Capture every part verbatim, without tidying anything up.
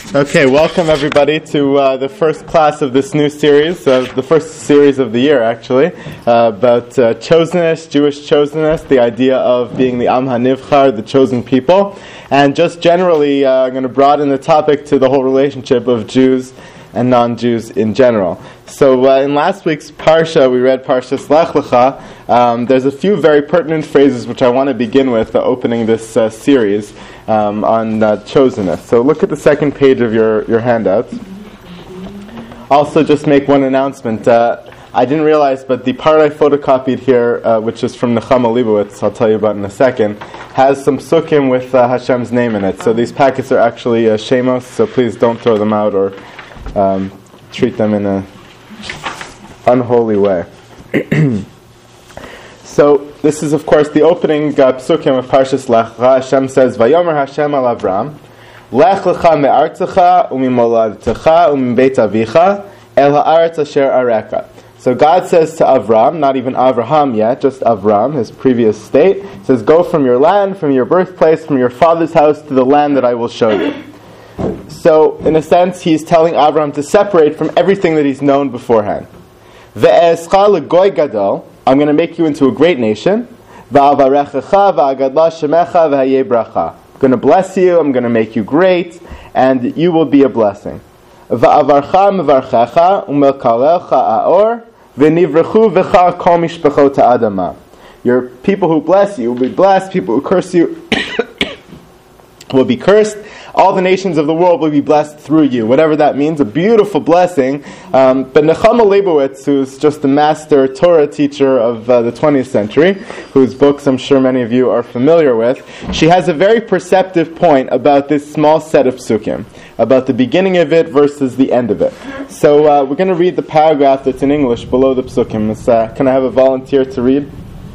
Okay, welcome everybody to uh, the first class of this new series, uh, the first series of the year actually, uh, about uh, chosenness, Jewish chosenness, the idea of being the Am HaNivchar, the chosen people, and just generally uh, I'm going to broaden the topic to the whole relationship of Jews and non-Jews in general. So uh, in last week's Parsha, we read Parshas Lech Lecha. Um, there's a few very pertinent phrases which I want to begin with, uh, opening this uh, series um, on uh, chosenness. So look at the second page of your, your handouts. Also, just make one announcement. Uh, I didn't realize, but the part I photocopied here, uh, which is from Nechama Leibowitz, I'll tell you about in a second, has some psukim with uh, Hashem's name in it. So these packets are actually uh, shemos, so please don't throw them out or um, treat them in a unholy way. So this is, of course, the opening uh, psukim of Parshas Lech Lecha. Hashem says, "Vayomer Hashem al Avram, Lech lecha me'artzecha u'mimoladtecha u'mbeit avicha el ha'aretz asher areka." So God says to Avram, not even Avraham yet, just Avram, his previous state, says, "Go from your land, from your birthplace, from your father's house to the land that I will show you." So, in a sense, he's telling Avram to separate from everything that he's known beforehand. Ve'escha legoy gadol, I'm going to make you into a great nation. Va'avarechecha va'agadla shemecha v'hayeh bracha. I'm going to bless you, I'm going to make you great, and you will be a blessing. Va'avarcha mevarchecha u'melkalelcha aor v'nivrechu v'cha kol mishpachot ha'adama. Your people who bless you will be blessed, people who curse you will be cursed. All the nations of the world will be blessed through you, whatever that means, a beautiful blessing. Um, but Nechama Leibowitz, who's just the master Torah teacher of uh, the twentieth century, whose books I'm sure many of you are familiar with, she has a very perceptive point about this small set of psukim, about the beginning of it versus the end of it. So uh, we're going to read the paragraph that's in English below the psukim. Uh, can I have a volunteer to read?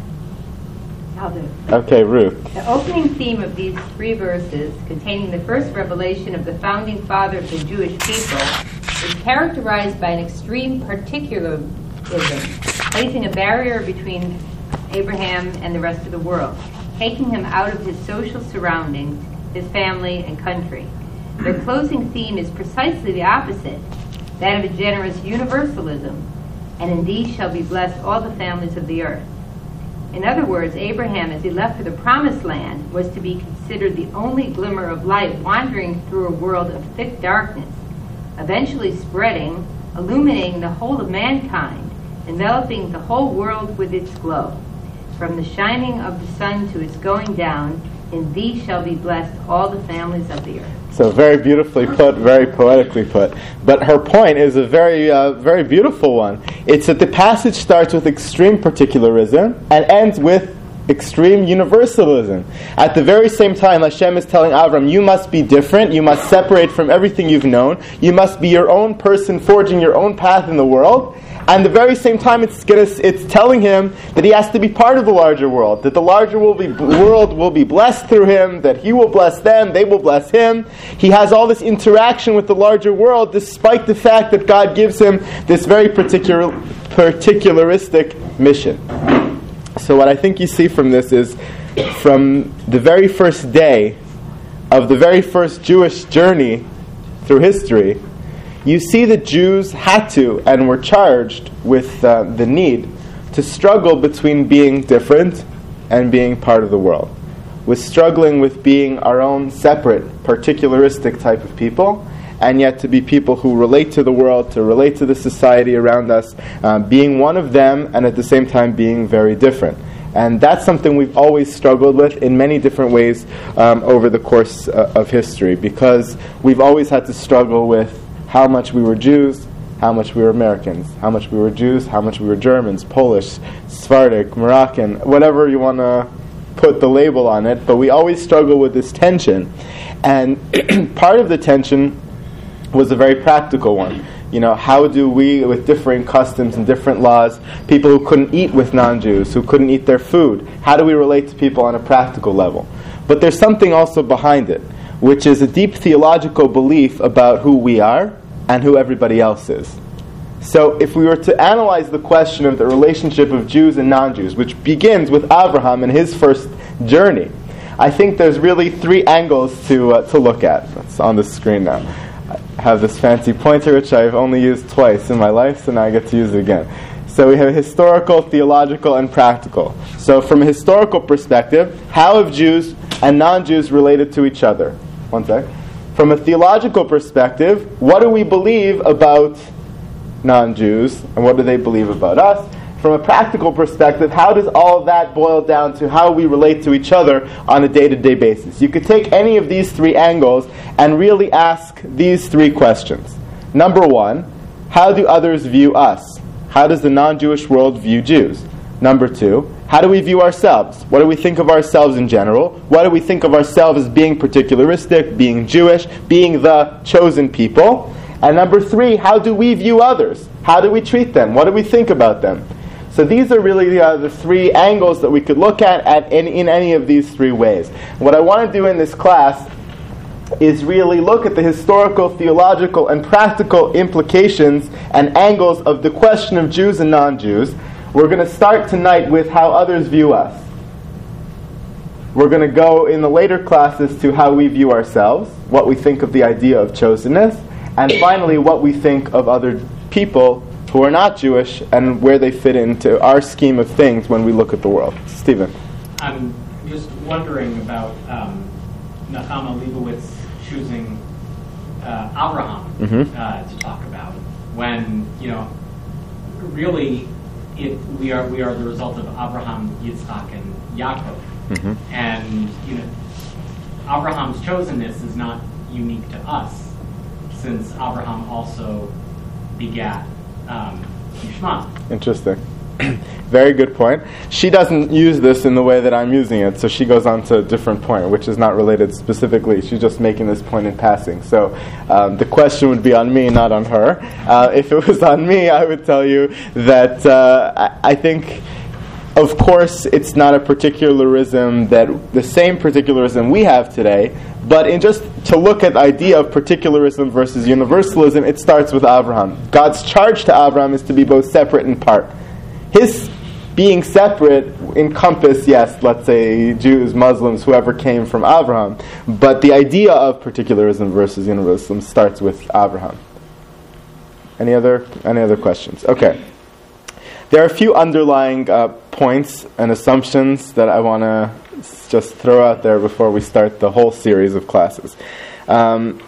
I'll do. Okay, Ruth. The opening theme of these three verses, containing the first revelation of the founding father of the Jewish people, is characterized by an extreme particularism, placing a barrier between Abraham and the rest of the world, taking him out of his social surroundings, his family, and country. Their closing theme is precisely the opposite, that of a generous universalism, and in these shall be blessed all the families of the earth. In other words, Abraham, as he left for the Promised Land, was to be considered the only glimmer of light wandering through a world of thick darkness, eventually spreading, illuminating the whole of mankind, enveloping the whole world with its glow. From the shining of the sun to its going down, in these shall be blessed all the families of the earth. So very beautifully put, very poetically put. But her point is a very, uh, very beautiful one. It's that the passage starts with extreme particularism and ends with extreme universalism. At the very same time, Hashem is telling Avram, you must be different, you must separate from everything you've known, you must be your own person forging your own path in the world. And at the very same time, it's gonna, it's telling him that he has to be part of the larger world, that the larger will be, world will be blessed through him, that he will bless them, they will bless him. He has all this interaction with the larger world, despite the fact that God gives him this very particular, particularistic mission. So what I think you see from this is, from the very first day of the very first Jewish journey through history, you see that Jews had to and were charged with uh, the need to struggle between being different and being part of the world, with struggling with being our own separate, particularistic type of people, and yet to be people who relate to the world, to relate to the society around us, uh, being one of them and at the same time being very different. And that's something we've always struggled with in many different ways um, over the course uh, of history, because we've always had to struggle with how much we were Jews, how much we were Americans, how much we were Jews, how much we were Germans, Polish, Sephardic, Moroccan, whatever you want to put the label on it, but we always struggle with this tension. And part of the tension was a very practical one. You know, how do we, with differing customs and different laws, people who couldn't eat with non-Jews, who couldn't eat their food, how do we relate to people on a practical level? But there's something also behind it, which is a deep theological belief about who we are and who everybody else is. So if we were to analyze the question of the relationship of Jews and non-Jews, which begins with Abraham and his first journey, I think there's really three angles to uh, to look at. That's on the screen now. I have this fancy pointer which I've only used twice in my life, so now I get to use it again. So we have historical, theological, and practical. So from a historical perspective, how have Jews and non-Jews related to each other? One sec. From a theological perspective, what do we believe about non-Jews, and what do they believe about us? From a practical perspective, how does all of that boil down to how we relate to each other on a day-to-day basis? You could take any of these three angles and really ask these three questions. Number one, how do others view us? How does the non-Jewish world view Jews? Number two, how do we view ourselves? What do we think of ourselves in general? What do we think of ourselves as being particularistic, being Jewish, being the chosen people? And number three, how do we view others? How do we treat them? What do we think about them? So these are really uh, the three angles that we could look at, at in, in any of these three ways. What I want to do in this class is really look at the historical, theological, and practical implications and angles of the question of Jews and non-Jews. We're going to start tonight with how others view us. We're going to go in the later classes to how we view ourselves, what we think of the idea of chosenness, and finally what we think of other people who are not Jewish and where they fit into our scheme of things when we look at the world. Stephen. I'm just wondering about um, Nechama Leibowitz choosing uh, Abraham mm-hmm. uh, to talk about when, you know, really it, we are we are the result of Abraham, Yitzchak, and Yaakov. Mm-hmm. And, you know, Abraham's chosenness is not unique to us, since Abraham also begat um, Yishmael. Interesting. Very good point. She doesn't use this in the way that I'm using it, so she goes on to a different point, which is not related specifically. She's just making this point in passing. So um, the question would be on me, not on her. Uh, if it was on me, I would tell you that uh, I, I think, of course, it's not a particularism that the same particularism we have today, but in just to look at the idea of particularism versus universalism, it starts with Abraham. God's charge to Abraham is to be both separate and part. His being separate encompass, yes, let's say Jews, Muslims, whoever came from Abraham, but the idea of particularism versus universalism starts with Abraham. Any other any other questions? Okay. There are a few underlying uh, points and assumptions that I want to just throw out there before we start the whole series of classes. Um,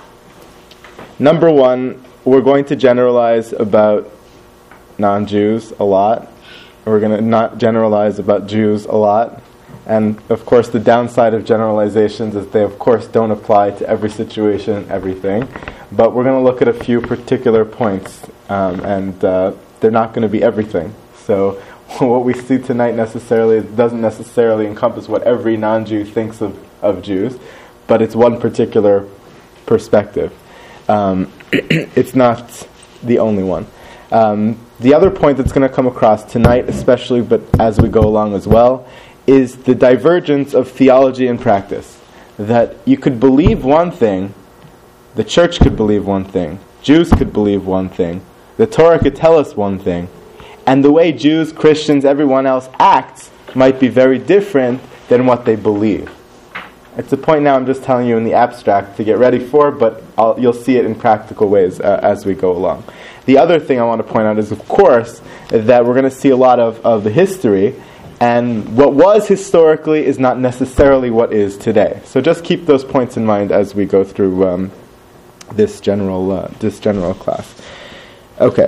number one, we're going to generalize about non-Jews a lot. We're going to not generalize about Jews a lot. And, of course, the downside of generalizations is they, of course, don't apply to every situation, everything. But we're going to look at a few particular points, um, and uh, they're not going to be everything. So what we see tonight necessarily doesn't necessarily encompass what every non-Jew thinks of, of Jews, but it's one particular perspective. Um, it's not the only one. Um, the other point that's going to come across tonight, especially, but as we go along as well, is the divergence of theology and practice. That you could believe one thing, the church could believe one thing, Jews could believe one thing, the Torah could tell us one thing, and the way Jews, Christians, everyone else acts might be very different than what they believe. It's a point now I'm just telling you in the abstract to get ready for, but I'll, you'll see it in practical ways uh, as we go along. The other thing I want to point out is, of course, that we're going to see a lot of, of the history, and what was historically is not necessarily what is today. So just keep those points in mind as we go through um, this general uh, this general class. Okay.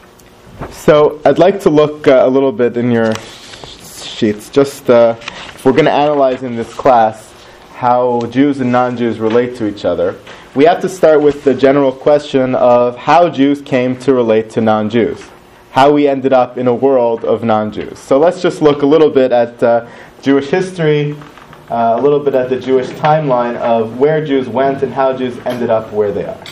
So I'd like to look uh, a little bit in your sheets. Just uh, if we're going to analyze in this class how Jews and non-Jews relate to each other, we have to start with the general question of how Jews came to relate to non-Jews, how we ended up in a world of non-Jews. So let's just look a little bit at uh, Jewish history, uh, a little bit at the Jewish timeline of where Jews went and how Jews ended up where they are.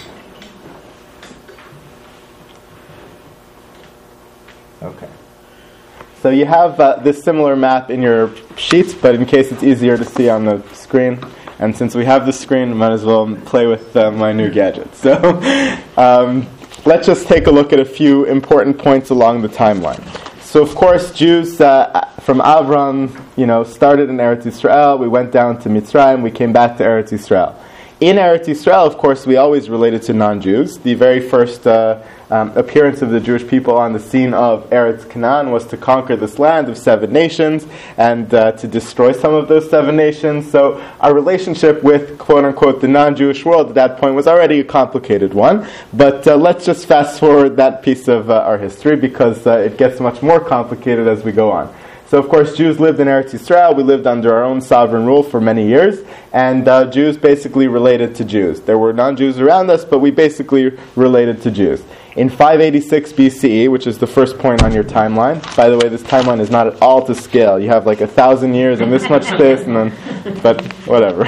Okay. So you have uh, this similar map in your sheets, but in case it's easier to see on the screen, and since we have the screen, I might as well play with uh, my new gadget. So um, let's just take a look at a few important points along the timeline. So, of course, Jews uh, from Avram, you know, started in Eretz Yisrael. We went down to Mitzrayim. We came back to Eretz Yisrael. in Eretz Yisrael, of course, we always related to non-Jews. The very first uh, um, appearance of the Jewish people on the scene of Eretz Canaan was to conquer this land of seven nations and uh, to destroy some of those seven nations. So our relationship with, quote-unquote, the non-Jewish world at that point was already a complicated one. But uh, let's just fast forward that piece of uh, our history, because uh, it gets much more complicated as we go on. So, of course, Jews lived in Eretz Yisrael. We lived under our own sovereign rule for many years, and uh, Jews basically related to Jews. There were non-Jews around us, but we basically related to Jews. In five eighty-six B C E, which is the first point on your timeline, by the way, this timeline is not at all to scale. You have like a thousand years and this much space, and then, but whatever.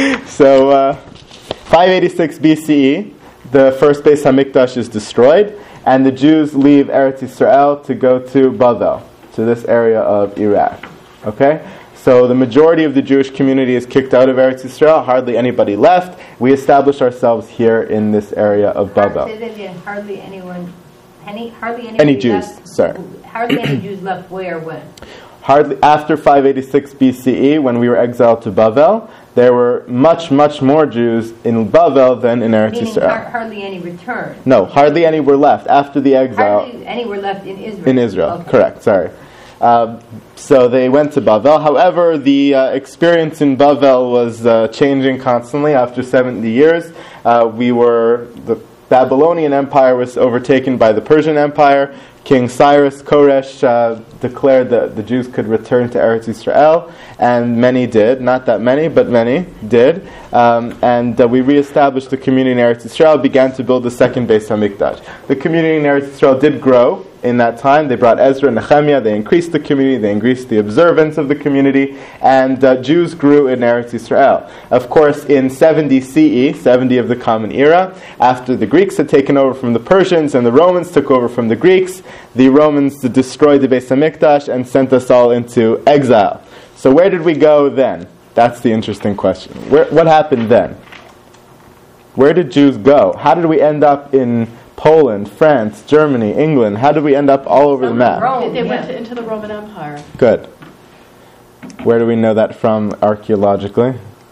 So, uh, five eighty-six B C E, the first Beis HaMikdash is destroyed, and the Jews leave Eretz Yisrael to go to Bavel, to this area of Iraq. Okay? So the majority of the Jewish community is kicked out of Eretz Yisrael, hardly anybody left. We establish ourselves here in this area of Bavel. Say that again. Hardly anyone, any, hardly any Jews, left, sorry. Hardly any Jews left where, when? Hardly, after five eighty-six B C E, when we were exiled to Bavel, there were much, much more Jews in Bavel than in Eretz Meaning Yisrael. har- hardly any returned. No, hardly any were left after the exile. Hardly any were left in Israel. In Israel, Okay. correct, sorry. Uh, so they went to Bavel. However, the uh, experience in Bavel was uh, changing constantly. After seventy years, uh, we were, the Babylonian Empire was overtaken by the Persian Empire. King Cyrus, Koresh, uh, declared that the Jews could return to Eretz Yisrael, and many did. Not that many, but many did. Um, and uh, we reestablished the community in Eretz Yisrael, began to build the second Beis HaMikdash. The community in Eretz Yisrael did grow in that time. They brought Ezra and Nehemiah, they increased the community, they increased the observance of the community, and uh, Jews grew in Eretz Yisrael. Of course, in seventy C E, seventy of the Common Era, after the Greeks had taken over from the Persians and the Romans took over from the Greeks, the Romans destroyed the Beis HaMikdash and sent us all into exile. So where did we go then? That's the interesting question. Where, what happened then? Where did Jews go? How did we end up in Poland, France, Germany, England? How did we end up all over Some the map? Rome, They yeah. went to, into the Roman Empire. Good. Where do we know that from archaeologically?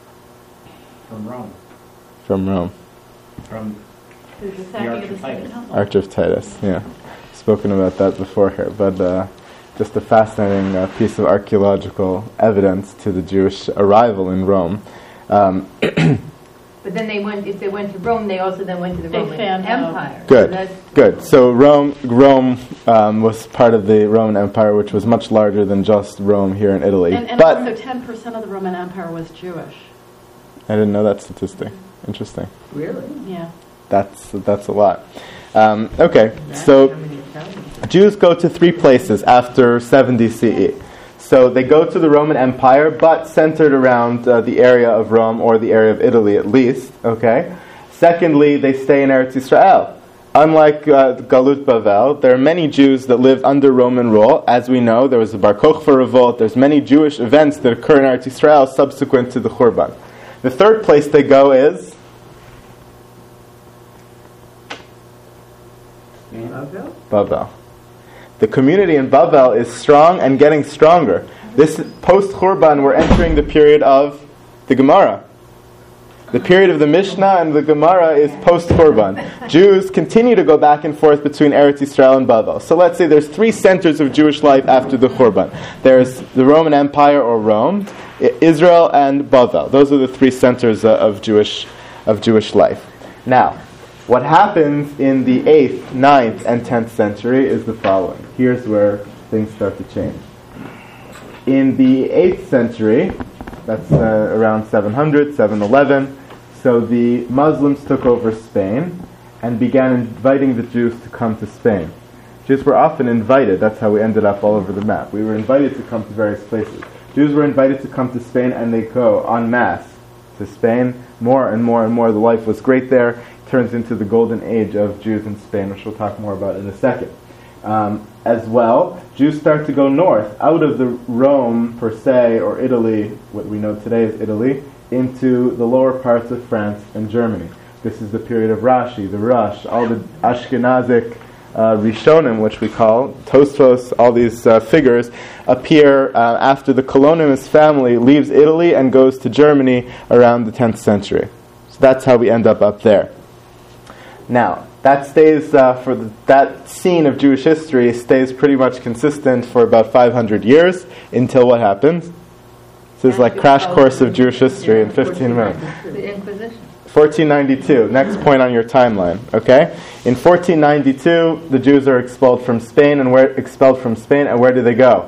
From Rome. From Rome. From There's the Arch sacking of of the Second Titus. Temple. Arch of Titus, yeah. Spoken about that before here, but uh, just a fascinating uh, piece of archaeological evidence to the Jewish arrival in Rome. Um, But then they went, if they went to Rome, they also then went to the They Roman fanned out. Empire. So Good, that's- good. So Rome, Rome um, was part of the Roman Empire, which was much larger than just Rome here in Italy. And, and but also ten percent of the Roman Empire was Jewish. I didn't know that statistic. Interesting. Really? Yeah. That's that's a lot. Um, okay, so Jews go to three places after seventy C E. So they go to the Roman Empire, but centered around uh, the area of Rome or the area of Italy at least. Okay. Secondly, they stay in Eretz Yisrael. Unlike uh, Galut Bavel, there are many Jews that lived under Roman rule. As we know, there was the Bar Kokhba revolt. There's many Jewish events that occur in Eretz Yisrael subsequent to the Churban. The third place they go is Bavel. The community in Bavel is strong and getting stronger. This post-Churban, we're entering the period of the Gemara. The period of the Mishnah and the Gemara is post-Churban. Jews continue to go back and forth between Eretz Yisrael and Bavel. So let's say there's three centers of Jewish life after the Churban. There's the Roman Empire or Rome, Israel, and Bavel. Those are the three centers uh, of Jewish of Jewish life. Now, what happens in the eighth, ninth, and tenth century is the following. Here's where things start to change. In the eighth century, that's uh, around seven hundred, seven eleven, so the Muslims took over Spain and began inviting the Jews to come to Spain. Jews were often invited. That's how we ended up all over the map. We were invited to come to various places. Jews were invited to come to Spain, and they go en masse to Spain. More and more and more. The life was great there. Turns into the golden age of Jews in Spain, which we'll talk more about in a second. Um, as well, Jews start to go north, out of the Rome per se, or Italy, what we know today is Italy, into the lower parts of France and Germany. This is the period of Rashi, the Rush, all the Ashkenazic uh, Rishonim, which we call, Tosfos, all these uh, figures, appear uh, after the Colonialist family leaves Italy and goes to Germany around the tenth century. So that's how we end up up there. Now, that stays uh, for the, that scene of Jewish history stays pretty much consistent for about five hundred years until what happens? This is like crash course of Jewish history in fifteen minutes. The Inquisition. fourteen ninety-two, next point on your timeline, okay? In fourteen ninety-two, the Jews are expelled from Spain, and where expelled from Spain, and where do they go?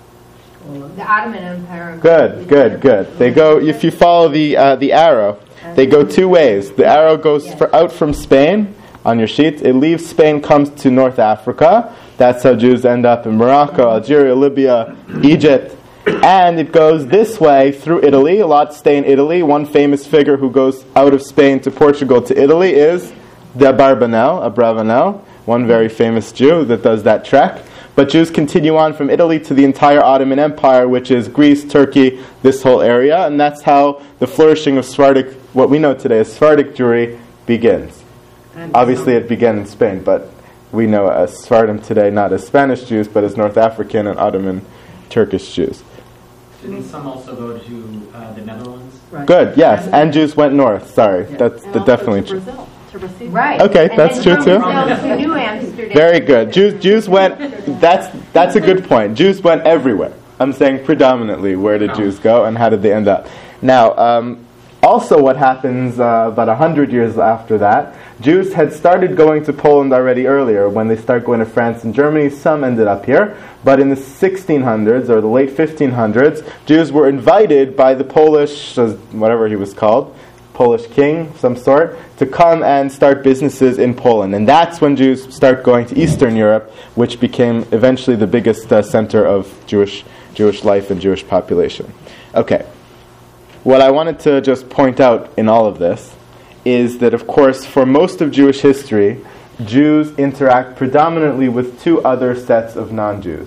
The Ottoman Empire. Good, good, good. They go, if you follow the uh, the arrow, they go two ways. The arrow goes for, out from Spain, on your sheet. It leaves Spain, comes to North Africa. That's how Jews end up in Morocco, Algeria, Libya, Egypt. And it goes this way through Italy. A lot stay in Italy. One famous figure who goes out of Spain to Portugal to Italy is de Barbanel, Abravanel, one very famous Jew that does that trek. But Jews continue on from Italy to the entire Ottoman Empire, which is Greece, Turkey, this whole area. And that's how the flourishing of Sephardic, what we know today as Sephardic Jewry, begins. And Obviously so- it began in Spain, but we know as Sephardim today not as Spanish Jews, but as North African and Ottoman Turkish Jews. Didn't some also go to uh, the Netherlands? Right. Good, yes, and Jews went north, sorry, Yeah. that's And the also definitely to true. Brazil, to Recife. Right. Okay, And that's then true from too. Brazil to New Amsterdam. Very good. Jews Jews went, that's that's a good point. Jews went everywhere. I'm saying predominantly, where did Jews go and how did they end up? Now, um, also what happens uh, about one hundred years after that, Jews had started going to Poland already earlier. When they start going to France and Germany, some ended up here. But in the sixteen hundreds or the late fifteen hundreds, Jews were invited by the Polish, uh, whatever he was called, Polish king of some sort, to come and start businesses in Poland. And that's when Jews start going to Eastern Europe, which became eventually the biggest uh, center of Jewish Jewish life and Jewish population. Okay. What I wanted to just point out in all of this is that, of course, for most of Jewish history, Jews interact predominantly with two other sets of non-Jews,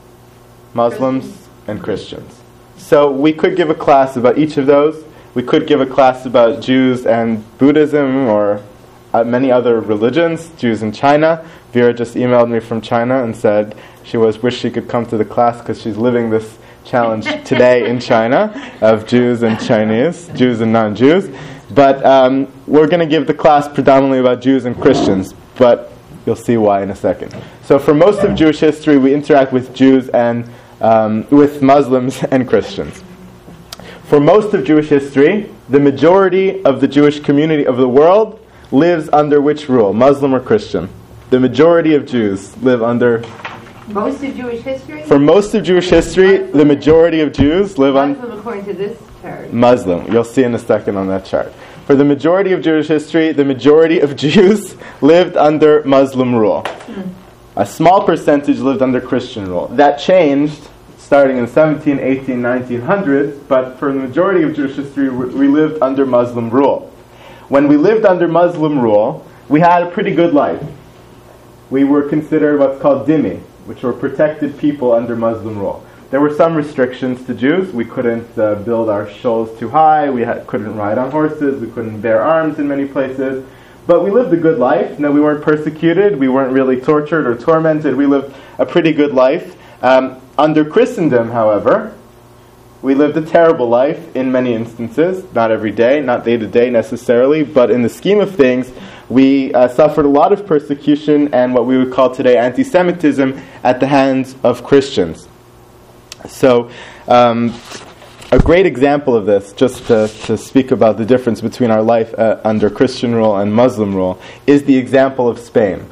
Muslims and Christians. So we could give a class about each of those. We could give a class about Jews and Buddhism or uh, many other religions, Jews in China. Vera just emailed me from China and said she was wish she could come to the class because she's living this challenge today in China of Jews and Chinese, Jews and non-Jews. But um, we're going to give the class predominantly about Jews and Christians, but you'll see why in a second. So for most of Jewish history, we interact with Jews and um, with Muslims and Christians. For most of Jewish history, the majority of the Jewish community of the world lives under which rule, Muslim or Christian? The majority of Jews live under... Most of Jewish history? For most of Jewish history, the majority of Jews live on... Muslim according to this chart. Muslim. You'll see in a second on that chart. For the majority of Jewish history, the majority of Jews lived under Muslim rule. Hmm. A small percentage lived under Christian rule. That changed starting in seventeen, eighteen, nineteen hundreds, but for the majority of Jewish history, we lived under Muslim rule. When we lived under Muslim rule, we had a pretty good life. We were considered what's called dhimmi, which were protected people under Muslim rule. There were some restrictions to Jews. We couldn't uh, build our shoals too high. We had, couldn't ride on horses. We couldn't bear arms in many places. But we lived a good life. No, we weren't persecuted. We weren't really tortured or tormented. We lived a pretty good life. Um, under Christendom, however, we lived a terrible life in many instances. Not every day, not day to day necessarily, but in the scheme of things, we uh, suffered a lot of persecution and what we would call today anti-Semitism at the hands of Christians. So, um, a great example of this, just to, to speak about the difference between our life uh, under Christian rule and Muslim rule, is the example of Spain.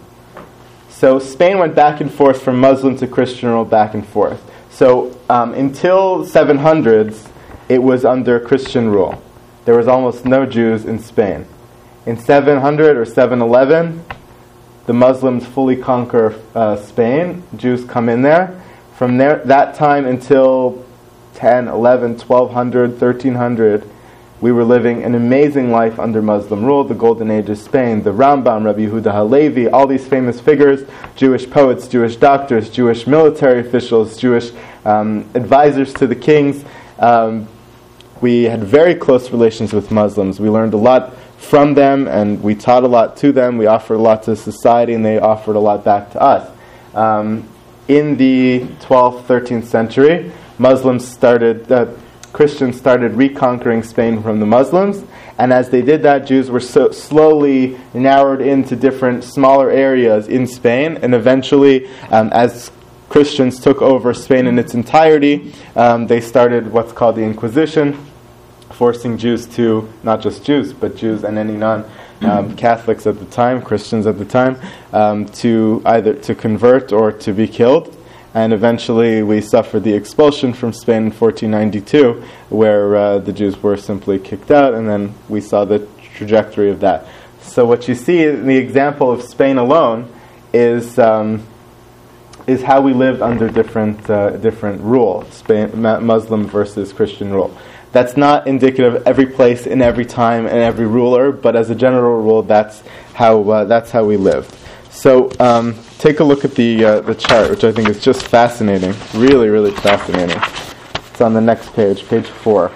So Spain went back and forth from Muslim to Christian rule, back and forth. So um, until seven hundreds, it was under Christian rule. There was almost no Jews in Spain. In seven hundred or seven eleven, the Muslims fully conquer uh, Spain. Jews come in there. From there, that time until ten, eleven, twelve hundred, thirteen hundred, we were living an amazing life under Muslim rule, the golden age of Spain. The Rambam, Rabbi Yehuda Halevi, all these famous figures, Jewish poets, Jewish doctors, Jewish military officials, Jewish um, advisors to the kings. Um, we had very close relations with Muslims. We learned a lot from them, and we taught a lot to them. We offered a lot to society, and they offered a lot back to us. Um, in the twelfth, thirteenth century, Muslims started... Uh, Christians started reconquering Spain from the Muslims, and as they did that, Jews were so slowly narrowed into different smaller areas in Spain, and eventually, um, as Christians took over Spain in its entirety, um, they started what's called the Inquisition, forcing Jews to, not just Jews, but Jews and any non-Catholics um, at the time, Christians at the time, um, to either to convert or to be killed. And eventually we suffered the expulsion from Spain in fourteen ninety-two, where uh, the Jews were simply kicked out, and then we saw the trajectory of that. So what you see in the example of Spain alone is um, is how we lived under different uh, different rule, Spain, Muslim versus Christian rule. That's not indicative of every place in every time and every ruler, but as a general rule, that's how uh, that's how we lived. So um, take a look at the uh, the chart, which I think is just fascinating, really, really fascinating. It's on the next page, page four.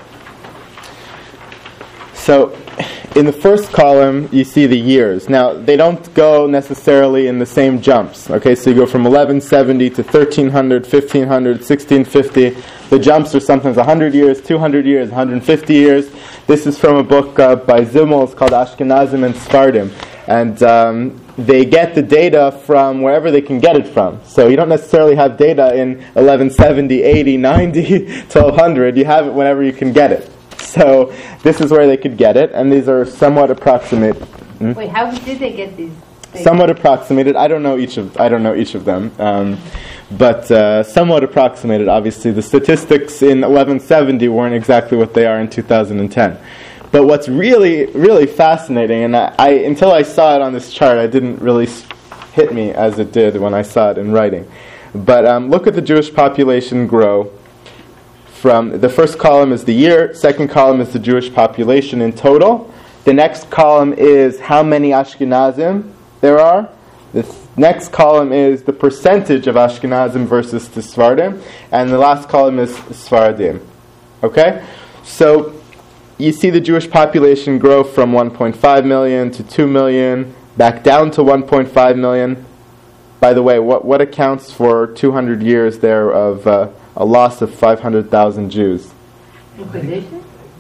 So in the first column, you see the years. Now, they don't go necessarily in the same jumps. Okay, so you go from eleven seventy to thirteen hundred, fifteen hundred, sixteen fifty. The jumps are sometimes one hundred years, two hundred years, one hundred fifty years. This is from a book uh, by Zimmel. It's called Ashkenazim and Sephardim. And um, they get the data from wherever they can get it from. So you don't necessarily have data in eleven seventy, eighty, ninety, twelve hundred. You have it whenever you can get it. So this is where they could get it, and these are somewhat approximate. Hmm? Wait, how did they get these things? Somewhat approximated. I don't know each of I don't know each of them, um, but uh, somewhat approximated. Obviously, the statistics in eleven seventy weren't exactly what they are in two thousand ten. But what's really, really fascinating, and I, I until I saw it on this chart, I didn't really hit me as it did when I saw it in writing. But um, look at the Jewish population grow. From the first column is the year, second column is the Jewish population in total. The next column is how many Ashkenazim there are. The th- next column is the percentage of Ashkenazim versus the Sephardim, and the last column is Sephardim. Okay, so you see the Jewish population grow from one point five million to two million, back down to one point five million. By the way, what what accounts for two hundred years there of uh, a loss of five hundred thousand Jews? Inquisition?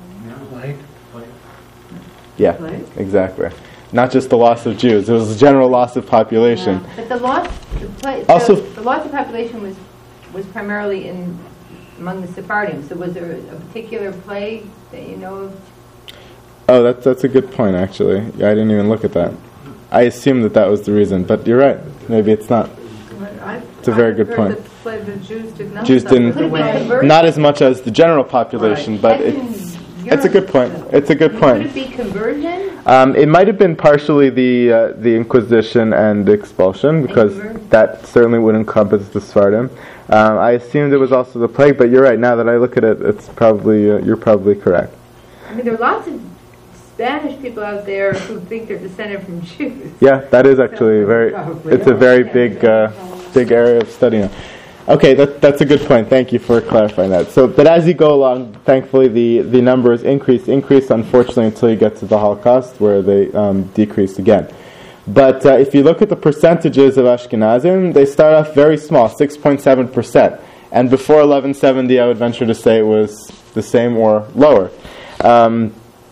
Yeah, Plague? exactly. Not just the loss of Jews; it was a general loss of population. Yeah. But the loss, the, pla- Also- the, the loss of population was was primarily in among the Sephardim. So was there a particular plague that you know of? Oh, that's that's a good point. Actually, I didn't even look at that. I assumed that that was the reason, but you're right. Maybe it's not. It's a very good point. The Jews did not Jews suffer didn't, the way. not as much as the general population, Right. but That's it's in it's a good point. It's a good Could point. it be conversion? Um, it might have been partially the uh, the Inquisition and expulsion, because Conversion. that certainly would encompass the Sephardim. Um, I assumed it was also the plague, but you're right. Now that I look at it, it's probably uh, you're probably correct. I mean, there are lots of Spanish people out there who think they're descended from Jews. Yeah, that is actually very. It's a very big uh, big area of study now. Okay, that, that's a good point. Thank you for clarifying that. So, but as you go along, thankfully the, the numbers increase, increase, unfortunately, until you get to the Holocaust, where they um, decrease again. But uh, if you look at the percentages of Ashkenazim, they start off very small, six point seven percent. And before eleven seventy, I would venture to say it was the same or lower. Um,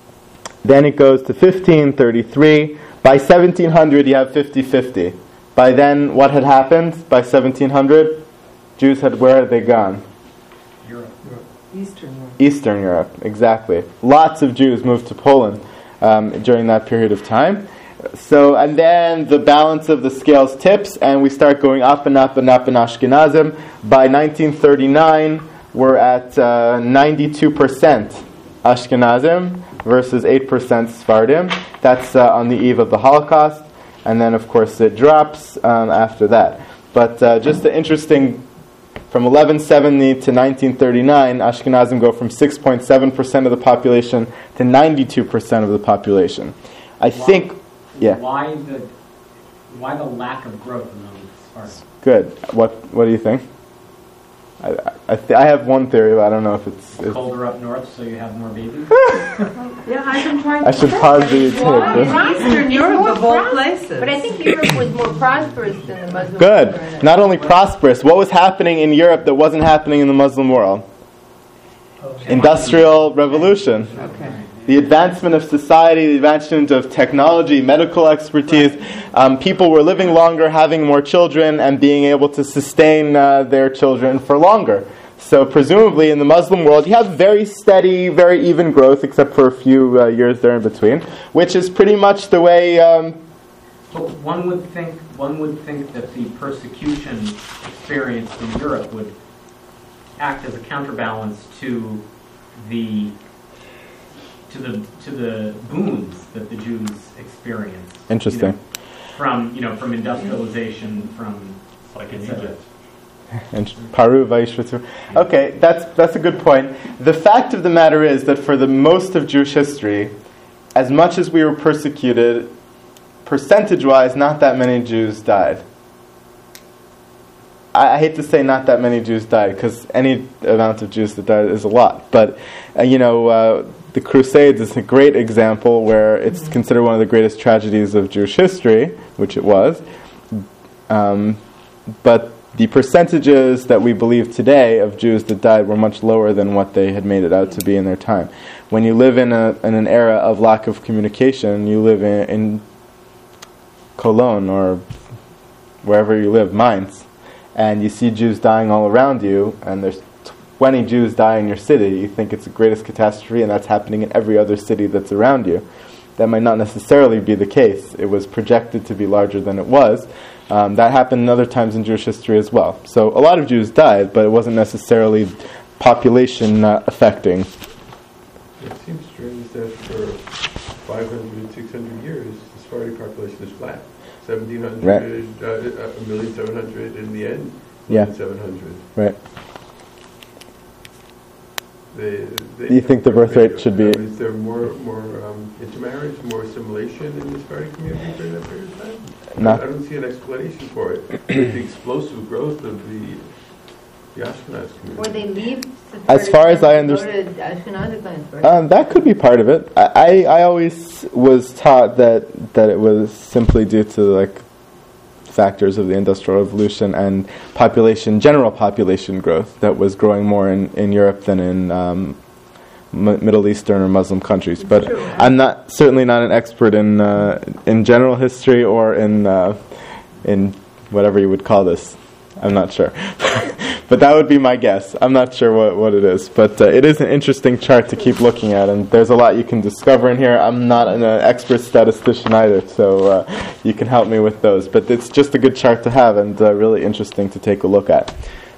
then it goes to fifteen, thirty-three. By seventeen hundred, you have fifty-fifty. By then, what had happened? By seventeen hundred? Jews had, where had they gone? Europe. Eastern Europe. Eastern Europe, exactly. Lots of Jews moved to Poland um, during that period of time. So, and then the balance of the scales tips, and we start going up and up and up in Ashkenazim. By nineteen thirty-nine, we're at uh, ninety-two percent Ashkenazim versus eight percent Sephardim. That's uh, on the eve of the Holocaust, and then of course it drops um, after that. But uh, just an interesting. From eleven seventy to nineteen thirty-nine, Ashkenazim go from six point seven percent of the population to ninety-two percent of the population. I Why, think, yeah. Why the why the lack of growth among the Spartans? Good. What What do you think? I I, th- I have one theory, but I don't know if it's. it's Colder up north, so you have more babies. Yeah, I've been trying to I should say pause that. the It's tape. why Yes. Eastern It's Europe more of all pros- places. But I think Europe was more prosperous than the Muslim Good. world. Not only prosperous. What was happening in Europe that wasn't happening in the Muslim world? Industrial Revolution. Okay. The advancement of society, the advancement of technology, medical expertise. Um, people were living longer, having more children, and being able to sustain uh, their children for longer. So presumably in the Muslim world, you have very steady, very even growth, except for a few uh, years there in between, which is pretty much the way... Um, But one would think one would think that the persecution experienced in Europe would act as a counterbalance to the to the to the boons that the Jews experienced. Interesting. You know, from you know from industrialization, from like in Egypt. And Paru Vaishvatu. Okay, that's that's a good point. The fact of the matter is that for the most of Jewish history, as much as we were persecuted, percentage-wise, not that many Jews died. I, I hate to say not that many Jews died, because any amount of Jews that died is a lot. But, uh, you know, uh, the Crusades is a great example where it's considered one of the greatest tragedies of Jewish history, which it was. Um, but the percentages that we believe today of Jews that died were much lower than what they had made it out to be in their time. When you live in a in an era of lack of communication, you live in, in Cologne or wherever you live, Mainz, and you see Jews dying all around you, and there's twenty Jews die in your city, you think it's the greatest catastrophe, and that's happening in every other city that's around you. That might not necessarily be the case. It was projected to be larger than it was. Um, that happened in other times in Jewish history as well. So a lot of Jews died, but it wasn't necessarily population uh, affecting. It seems strange that for five hundred, six hundred years, the Sephardi population is flat. seventeen hundred, right. uh, one million seven hundred in the end, yeah. seven hundred. Right. They, they Do you think the birth rate should be... Uh, is there more more um, intermarriage, more assimilation in the Sephardi community during that period of time? Not I don't see an explanation for it. With the explosive growth of the the Ashkenaz community. Or they leave As far as I understand, Ashkenazi um, that could be part of it. I, I, I always was taught that, that it was simply due to like factors of the Industrial Revolution and population, general population growth that was growing more in, in Europe than in um, M- Middle Eastern or Muslim countries. But True. I'm not certainly not an expert in uh, in general history or in uh, in whatever you would call this. I'm not sure. But that would be my guess. I'm not sure what, what it is. But uh, it is an interesting chart to keep looking at, and there's a lot you can discover in here. I'm not an uh, expert statistician either, so uh, you can help me with those. But it's just a good chart to have and uh, really interesting to take a look at.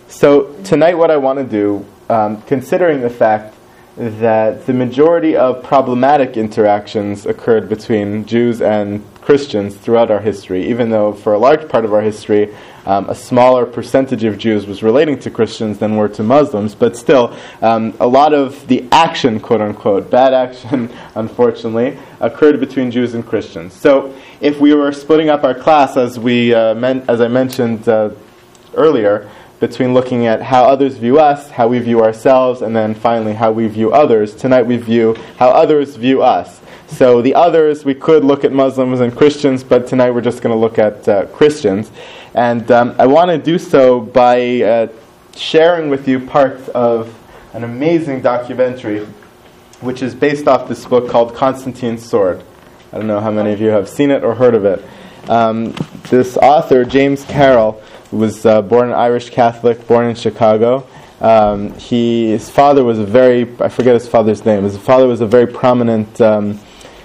So tonight what I want to do, um, considering the fact that the majority of problematic interactions occurred between Jews and Christians throughout our history, even though for a large part of our history um, a smaller percentage of Jews was relating to Christians than were to Muslims, but still um, a lot of the action, quote-unquote, bad action, unfortunately, occurred between Jews and Christians. So if we were splitting up our class, as we uh, men- as I mentioned uh, earlier, between looking at how others view us, how we view ourselves, and then finally how we view others, tonight we view how others view us. So the others, we could look at Muslims and Christians, but tonight we're just going to look at uh, Christians. And um, I want to do so by uh, sharing with you parts of an amazing documentary, which is based off this book called Constantine's Sword. I don't know how many of you have seen it or heard of it. Um, this author, James Carroll, was uh, born an Irish Catholic, born in Chicago. Um, he, his father was a very, I forget his father's name, his father was a very prominent um,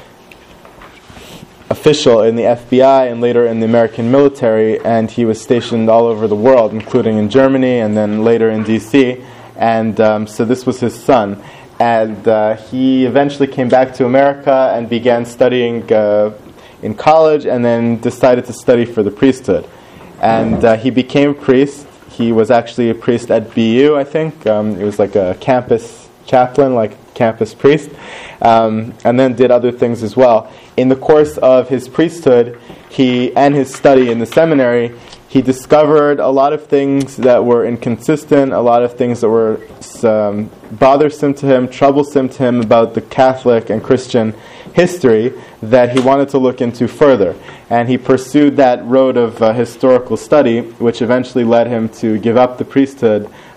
official in the F B I and later in the American military, and he was stationed all over the world, including in Germany and then later in D C, and um, so this was his son. And uh, he eventually came back to America and began studying uh, in college and then decided to study for the priesthood. And uh, he became a priest. He was actually a priest at B U, I think. Um, it was like a campus chaplain, like campus priest. Um, and then did other things as well. In the course of his priesthood, he and his study in the seminary, he discovered a lot of things that were inconsistent, a lot of things that were um, bothersome to him, troublesome to him about the Catholic and Christian history that he wanted to look into further. And he pursued that road of uh, historical study, which eventually led him to give up the priesthood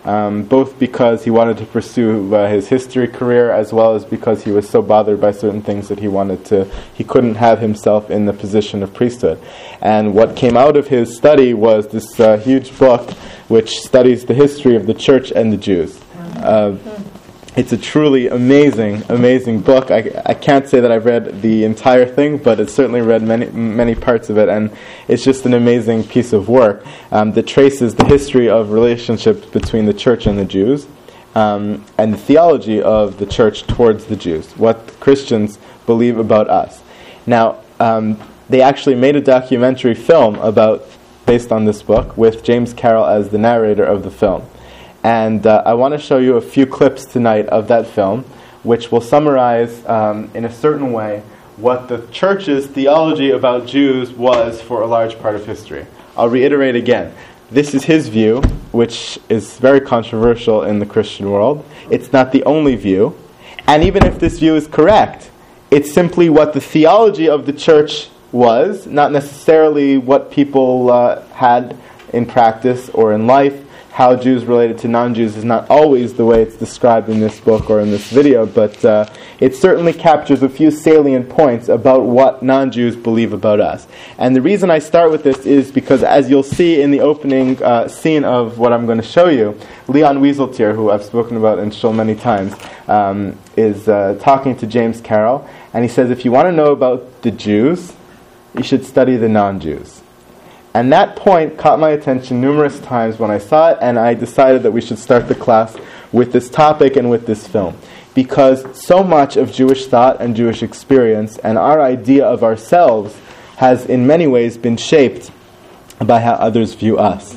um, both because he wanted to pursue uh, his history career, as well as because he was so bothered by certain things that he wanted to, he couldn't have himself in the position of priesthood. And what came out of his study was this uh, huge book which studies the history of the church and the Jews. Uh, It's a truly amazing, amazing book. I, I can't say that I've read the entire thing, but I've certainly read many many parts of it, and it's just an amazing piece of work um, that traces the history of relationships between the church and the Jews, um, and the theology of the church towards the Jews, what Christians believe about us. Now, um, they actually made a documentary film about based on this book with James Carroll as the narrator of the film. And uh, I want to show you a few clips tonight of that film, which will summarize um, in a certain way what the church's theology about Jews was for a large part of history. I'll reiterate again. This is his view, which is very controversial in the Christian world. It's not the only view. And even if this view is correct, it's simply what the theology of the church was, not necessarily what people uh, had in practice or in life. How Jews related to non-Jews is not always the way it's described in this book or in this video, but uh, it certainly captures a few salient points about what non-Jews believe about us. And the reason I start with this is because, as you'll see in the opening uh, scene of what I'm going to show you, Leon Wieseltier, who I've spoken about in Shul many times, um, is uh, talking to James Carroll, and he says, if you want to know about the Jews, you should study the non-Jews. And that point caught my attention numerous times when I saw it, and I decided that we should start the class with this topic and with this film. Because so much of Jewish thought and Jewish experience and our idea of ourselves has in many ways been shaped by how others view us,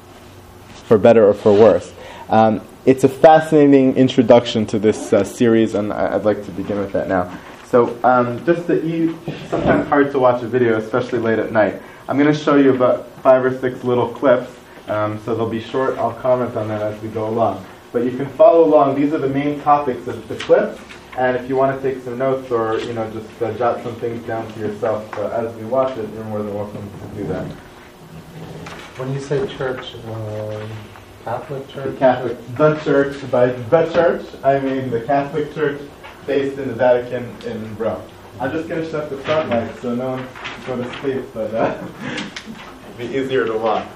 for better or for worse. Um, it's a fascinating introduction to this uh, series, and I'd like to begin with that now. So um, just that you, it's sometimes hard to watch a video, especially late at night. I'm going to show you about five or six little clips, um, so they'll be short. I'll comment on that as we go along. But you can follow along. These are the main topics of the clips, and if you want to take some notes or you know just uh, jot some things down to yourself uh, as we watch it, you're more than welcome to do that. When you say church, uh, Catholic church? The Catholic, the church. By the church, I mean the Catholic Church based in the Vatican in Rome. I'm just going to shut the front light so no one can go to sleep, but uh, it'll be easier to watch.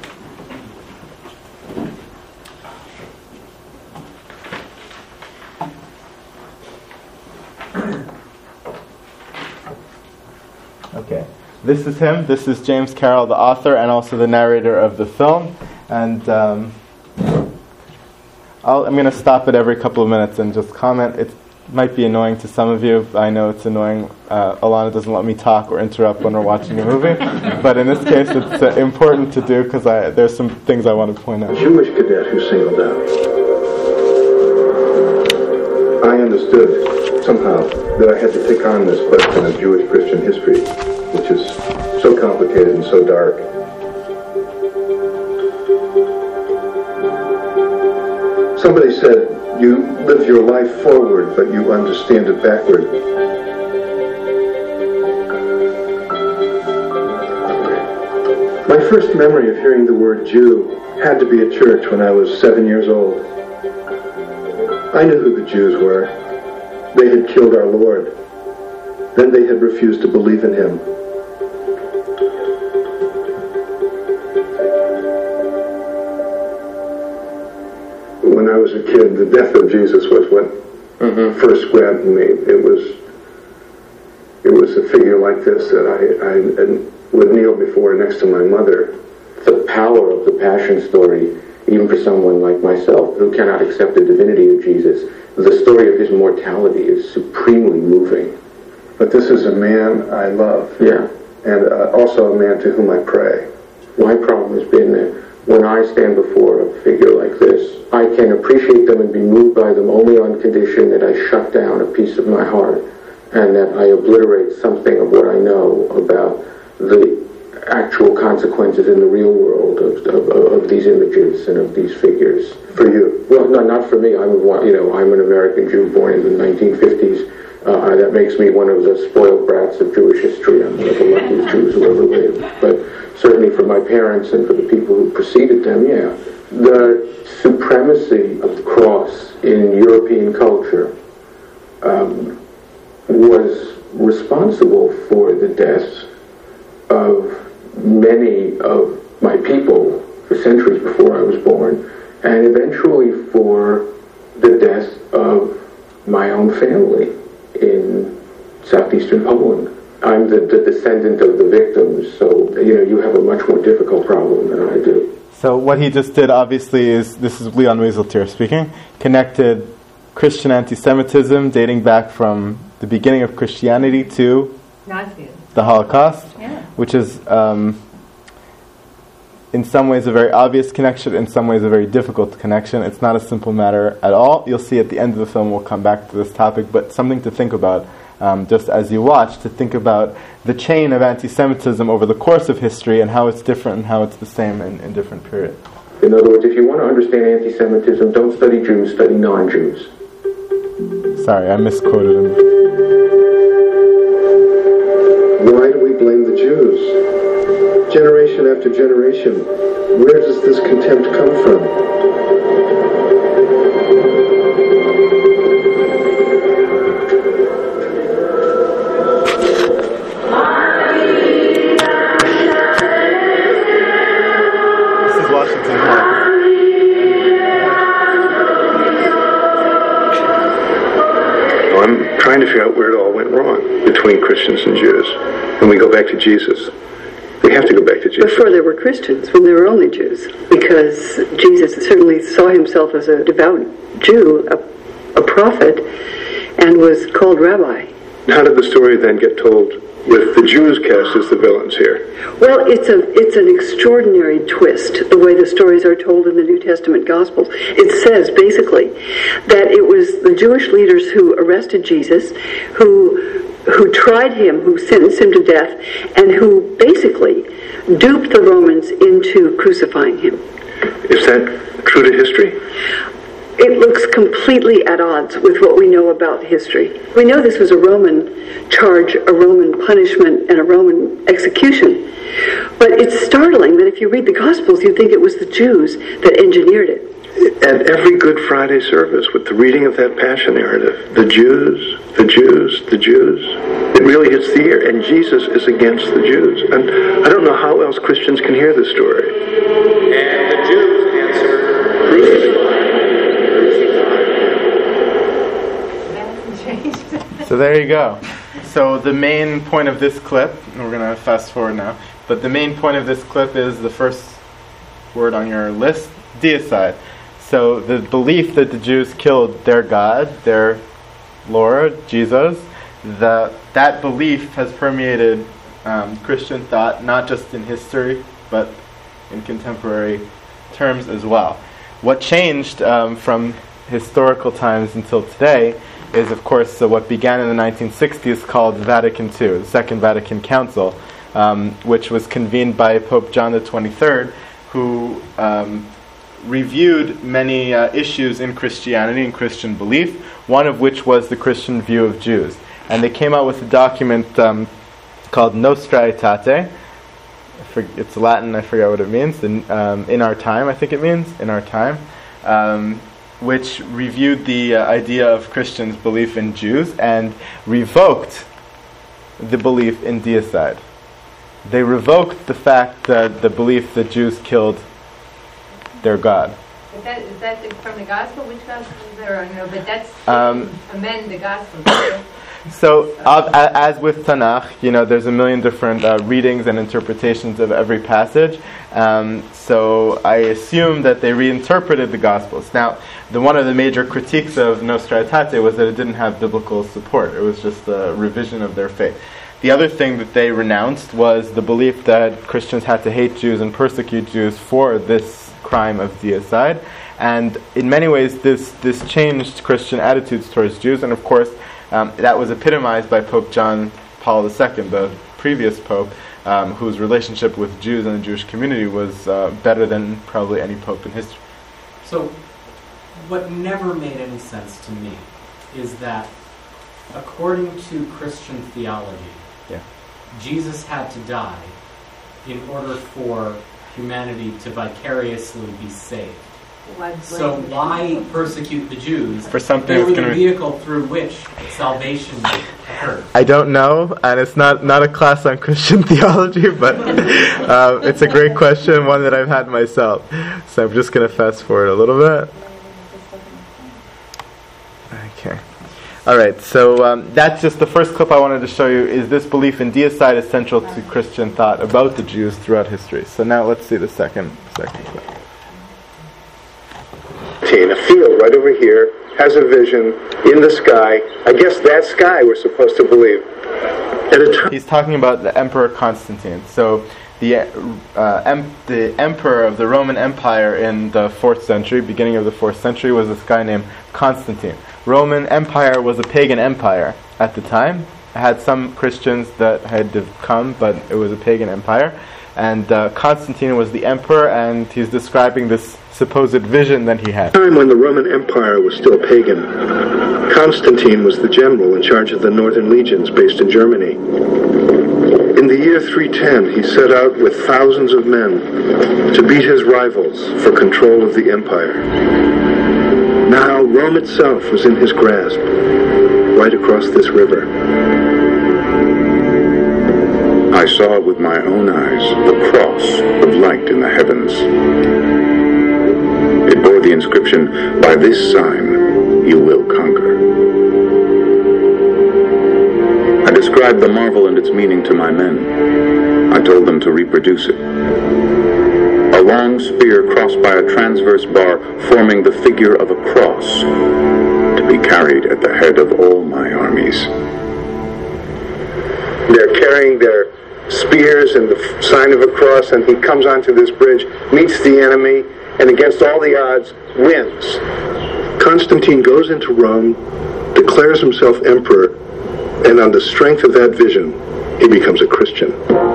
Okay, this is him. This is James Carroll, the author and also the narrator of the film. And um, I'll, I'm going to stop it every couple of minutes and just comment. It's might be annoying to some of you. I know it's annoying. Uh, Alana doesn't let me talk or interrupt when we're watching a movie. But in this case, it's uh, important to do because there's some things I want to point out. Jewish cadet who singled out. I understood somehow that I had to take on this question of Jewish Christian history, which is so complicated and so dark. Somebody said, you live your life forward, but you understand it backward. My first memory of hearing the word Jew had to be at church when I was seven years old. I knew who the Jews were. They had killed our Lord. Then they had refused to believe in him. When I was a kid, the death of Jesus was what mm-hmm. first grabbed me. It was it was a figure like this that I, I would kneel before next to my mother. The power of the Passion story, even for someone like myself who cannot accept the divinity of Jesus, the story of his mortality is supremely moving. But this is a man I love. Yeah. And uh, also a man to whom I pray. My problem has been that when I stand before a figure like this, I can appreciate them and be moved by them only on condition that I shut down a piece of my heart and that I obliterate something of what I know about the actual consequences in the real world of, of, of these images and of these figures. For you? Well, no, not for me. I'm, you know, I'm an American Jew born in the nineteen fifties. Uh, that makes me one of the spoiled brats of Jewish history. I'm one of the luckiest Jews who ever lived. But certainly for my parents and for the people who preceded them, yeah. The supremacy of the cross in European culture um, was responsible for the deaths of many of my people for centuries before I was born, and eventually for the death of my own family in southeastern Poland. I'm the, the descendant of the victims, so you know you have a much more difficult problem than I do. So what he just did, obviously, is, this is Leon Wieseltier speaking, connected Christian anti-Semitism dating back from the beginning of Christianity to Nazism. The Holocaust, Yeah. which is um, in some ways a very obvious connection, in some ways a very difficult connection. It's not a simple matter at all. You'll see at the end of the film we'll come back to this topic, but something to think about um, just as you watch, to think about the chain of anti-Semitism over the course of history and how it's different and how it's the same in, in different periods. In other words, if you want to understand anti-Semitism, don't study Jews, study non-Jews. Sorry, I misquoted him. Why do we blame the Jews? Generation after generation, where does this contempt come from? This is Washington Hall. I'm trying to figure out where it all went wrong between Christians and Jews. When we go back to Jesus, we have to go back to Jesus. Before there were Christians, when there were only Jews, because Jesus certainly saw himself as a devout Jew, a, a prophet, and was called rabbi. How did the story then get told with the Jews cast as the villains here? Well, it's a it's an extraordinary twist, the way the stories are told in the New Testament Gospels. It says, basically, that it was the Jewish leaders who arrested Jesus, who who tried him, who sentenced him to death, and who basically duped the Romans into crucifying him. Is that true to history? It looks completely at odds with what we know about history. We know this was a Roman charge, a Roman punishment, and a Roman execution. But it's startling that if you read the Gospels, you'd think it was the Jews that engineered it. At every Good Friday service, with the reading of that Passion narrative, the Jews, the Jews, the Jews, it really hits the ear, and Jesus is against the Jews. And I don't know how else Christians can hear this story. And the Jews answer, crucify. So there you go. So the main point of this clip, and we're going to fast forward now, but the main point of this clip is the first word on your list, deicide. So the belief that the Jews killed their God, their Lord, Jesus, the, that belief has permeated um, Christian thought, not just in history, but in contemporary terms as well. What changed um, from historical times until today is, of course, uh, what began in the nineteen sixties called Vatican Two, the Second Vatican Council, um, which was convened by Pope John the twenty-third, who um, reviewed many uh, issues in Christianity and Christian belief, one of which was the Christian view of Jews. And they came out with a document um, called Nostra Aetate. It's Latin, I forget what it means. In, um, in our time, I think it means, in our time. Um, which reviewed the uh, idea of Christians' belief in Jews and revoked the belief in deicide. They revoked the fact that the belief that Jews killed their God. Is that, is that from the Gospel? Which Gospel is there? I don't know, but that's Um, amend the Gospel. So, uh, as with Tanakh, you know, there's a million different uh, readings and interpretations of every passage. Um, so, I assume that they reinterpreted the Gospels. Now, the, one of the major critiques of Nostra Aetate was that it didn't have biblical support. It was just a revision of their faith. The other thing that they renounced was the belief that Christians had to hate Jews and persecute Jews for this crime of deicide. And in many ways, this this changed Christian attitudes towards Jews, and of course, Um, that was epitomized by Pope John Paul the Second, the previous pope, um, whose relationship with Jews and the Jewish community was uh, better than probably any pope in history. So, what never made any sense to me is that, according to Christian theology, yeah. Jesus had to die in order for humanity to vicariously be saved. So why persecute the Jews? For something They were that's the gonna- vehicle through which salvation occurred. I don't know, and it's not, not a class on Christian theology, but uh, it's a great question, one that I've had myself. So I'm just going to fast forward a little bit. Okay. All right, so um, that's just the first clip I wanted to show you, is this belief in deicide is central to Christian thought about the Jews throughout history. So now let's see the second second clip. A field right over here has a vision in the sky. I guess that sky we're supposed to believe. At a time He's talking about the Emperor Constantine. So the uh, em- the emperor of the Roman Empire in the fourth century, beginning of the fourth century, was this guy named Constantine. Roman Empire was a pagan empire at the time. It had some Christians that had come, but it was a pagan empire. And uh, Constantine was the emperor, and he's describing this supposed vision that he had. time when the Roman Empire was still pagan, Constantine was the general in charge of the northern legions based in Germany. In the year three ten, he set out with thousands of men to beat his rivals for control of the empire. Now Rome itself was in his grasp, right across this river. I saw with my own eyes the cross of light in the heavens. It bore the inscription, "By this sign you will conquer." I described the marvel and its meaning to my men. I told them to reproduce it. A long spear crossed by a transverse bar forming the figure of a cross, to be carried at the head of all my armies. They're carrying their spears and the f- sign of a cross, and he comes onto this bridge, meets the enemy, and against all the odds, wins. Constantine goes into Rome, declares himself emperor, and on the strength of that vision, he becomes a Christian.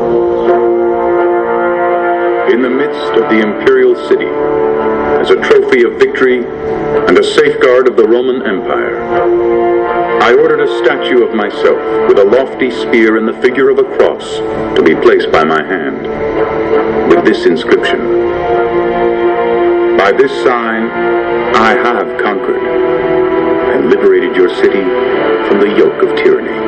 In the midst of the imperial city, as a trophy of victory and a safeguard of the Roman Empire, I ordered a statue of myself with a lofty spear and the figure of a cross to be placed by my hand, with this inscription: "By this sign I have conquered and liberated your city from the yoke of tyranny."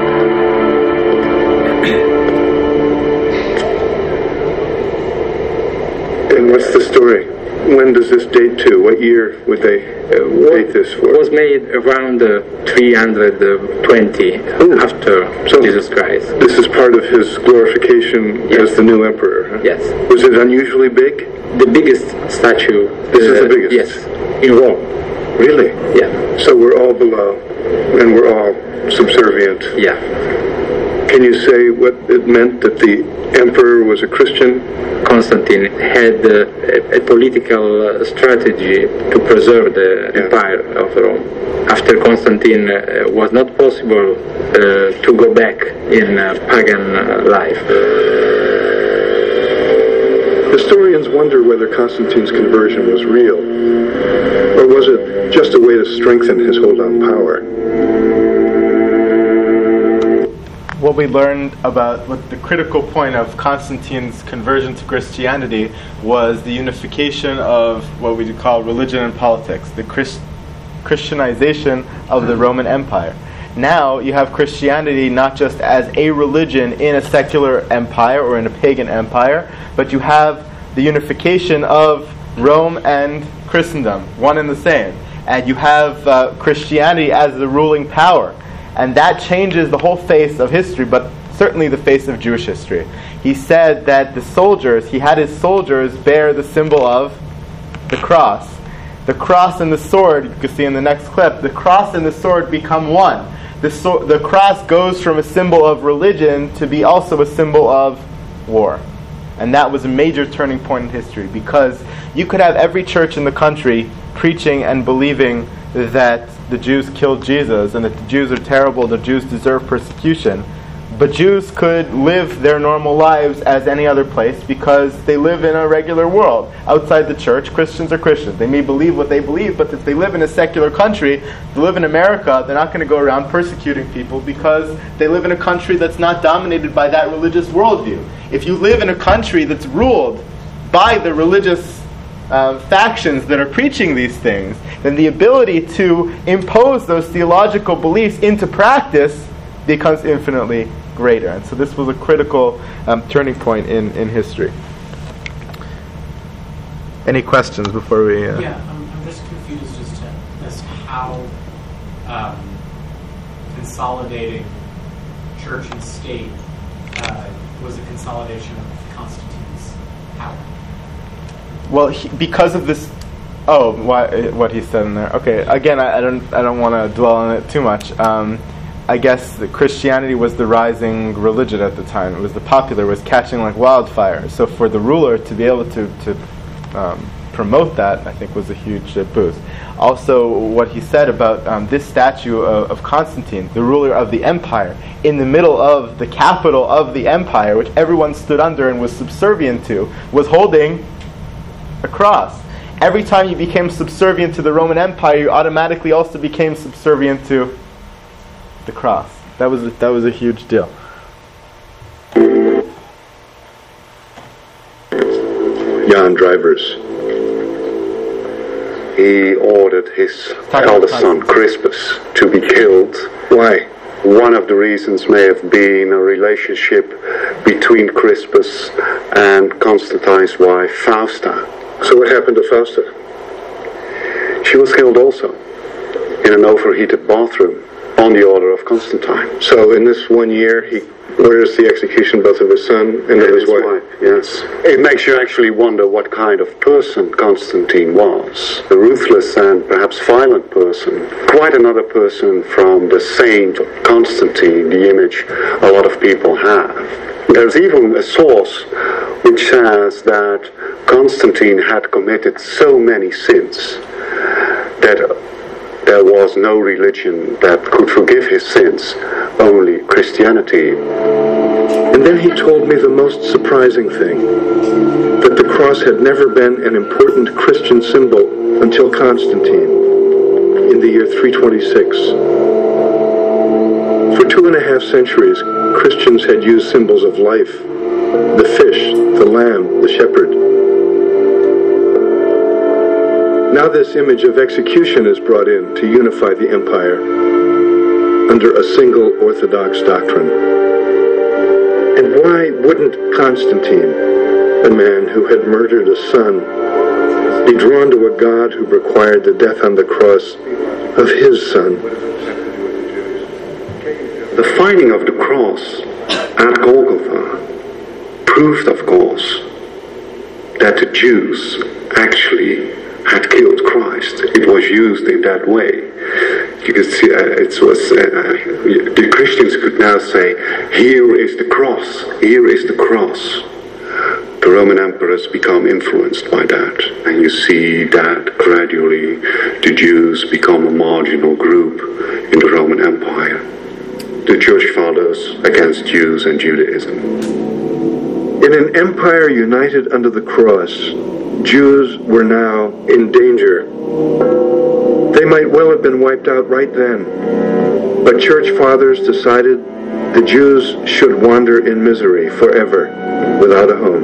And what's the story? When does this date to? What year would they uh, date this for? It was made around uh, three hundred twenty Ooh. after So Jesus Christ. This is part of his glorification Yes. as the new emperor. Huh? Yes. Was it unusually big? The biggest statue. This is uh, the biggest? Yes, in Rome. Really? Yeah. So we're all below, and we're all subservient. Yeah. Can you say what it meant that the emperor was a Christian? Constantine had uh, a, a political uh, strategy to preserve the Yeah. empire of Rome. After Constantine, uh, was not possible uh, to go back in uh, pagan uh, life. Historians wonder whether Constantine's conversion was real, or was it just a way to strengthen his hold on power? What we learned about what the critical point of Constantine's conversion to Christianity was the unification of what we call religion and politics, the Christ- Christianization of the Roman Empire. Now you have Christianity not just as a religion in a secular empire or in a pagan empire, but you have the unification of Rome and Christendom, one and the same. And you have uh, Christianity as the ruling power. And that changes the whole face of history, but certainly the face of Jewish history. He said that the soldiers, he had his soldiers bear the symbol of the cross. The cross and the sword, you can see in the next clip, the cross and the sword become one. The, so- the cross goes from a symbol of religion to be also a symbol of war. And that was a major turning point in history, because you could have every church in the country preaching and believing that the Jews killed Jesus and that the Jews are terrible, the Jews deserve persecution. But Jews could live their normal lives as any other place because they live in a regular world. Outside the church, Christians are Christians. They may believe what they believe, but if they live in a secular country, they live in America, they're not going to go around persecuting people because they live in a country that's not dominated by that religious worldview. If you live in a country that's ruled by the religious um, factions that are preaching these things, then the ability to impose those theological beliefs into practice becomes infinitely greater. And so this was a critical um, turning point in, in history. Any questions before we... Uh, yeah, I'm, I'm just confused as to as to how um, consolidating church and state uh, was a consolidation of Constantine's power. Well, he, because of this... Oh, what, what he said in there. Okay, again, I, I don't I don't want to dwell on it too much. Um, I guess that Christianity was the rising religion at the time. It was the popular, was catching like wildfire. So for the ruler to be able to, to um, promote that, I think was a huge uh, boost. Also, what he said about um, this statue of, of Constantine, the ruler of the empire, in the middle of the capital of the empire, which everyone stood under and was subservient to, was holding a cross. Every time you became subservient to the Roman Empire, you automatically also became subservient to the cross. That was a, that was a huge deal. Jan Drivers. He ordered his eldest son Crispus to be killed. Why? One of the reasons may have been a relationship between Crispus and Constantine's wife Fausta. So what happened to Fausta? She was killed also in an overheated bathroom on the order of Constantine. So in this one year, he orders the execution both of his son and, and of his, his wife. wife. Yes. It makes you actually wonder what kind of person Constantine was. A ruthless and perhaps violent person. Quite another person from the saint Constantine, the image a lot of people have. There's even a source which says that Constantine had committed so many sins that there was no religion that could forgive his sins, only Christianity. And then he told me the most surprising thing, that the cross had never been an important Christian symbol until Constantine, in the year three twenty-six. For two and a half centuries, Christians had used symbols of life, the fish, the lamb, the shepherd. Now this image of execution is brought in to unify the empire under a single orthodox doctrine. And why wouldn't Constantine, a man who had murdered a son, be drawn to a God who required the death on the cross of his son? The finding of the cross at Golgotha proved, of course, that the Jews actually had killed Christ. It was used in that way. You could see uh, it was uh, the Christians could now say, "Here is the cross. Here is the cross." The Roman emperors become influenced by that, and you see that gradually the Jews become a marginal group in the Roman Empire. The Church Fathers against Jews and Judaism. In an empire united under the cross, Jews were now in danger. They might well have been wiped out right then, but church fathers decided the Jews should wander in misery forever, without a home.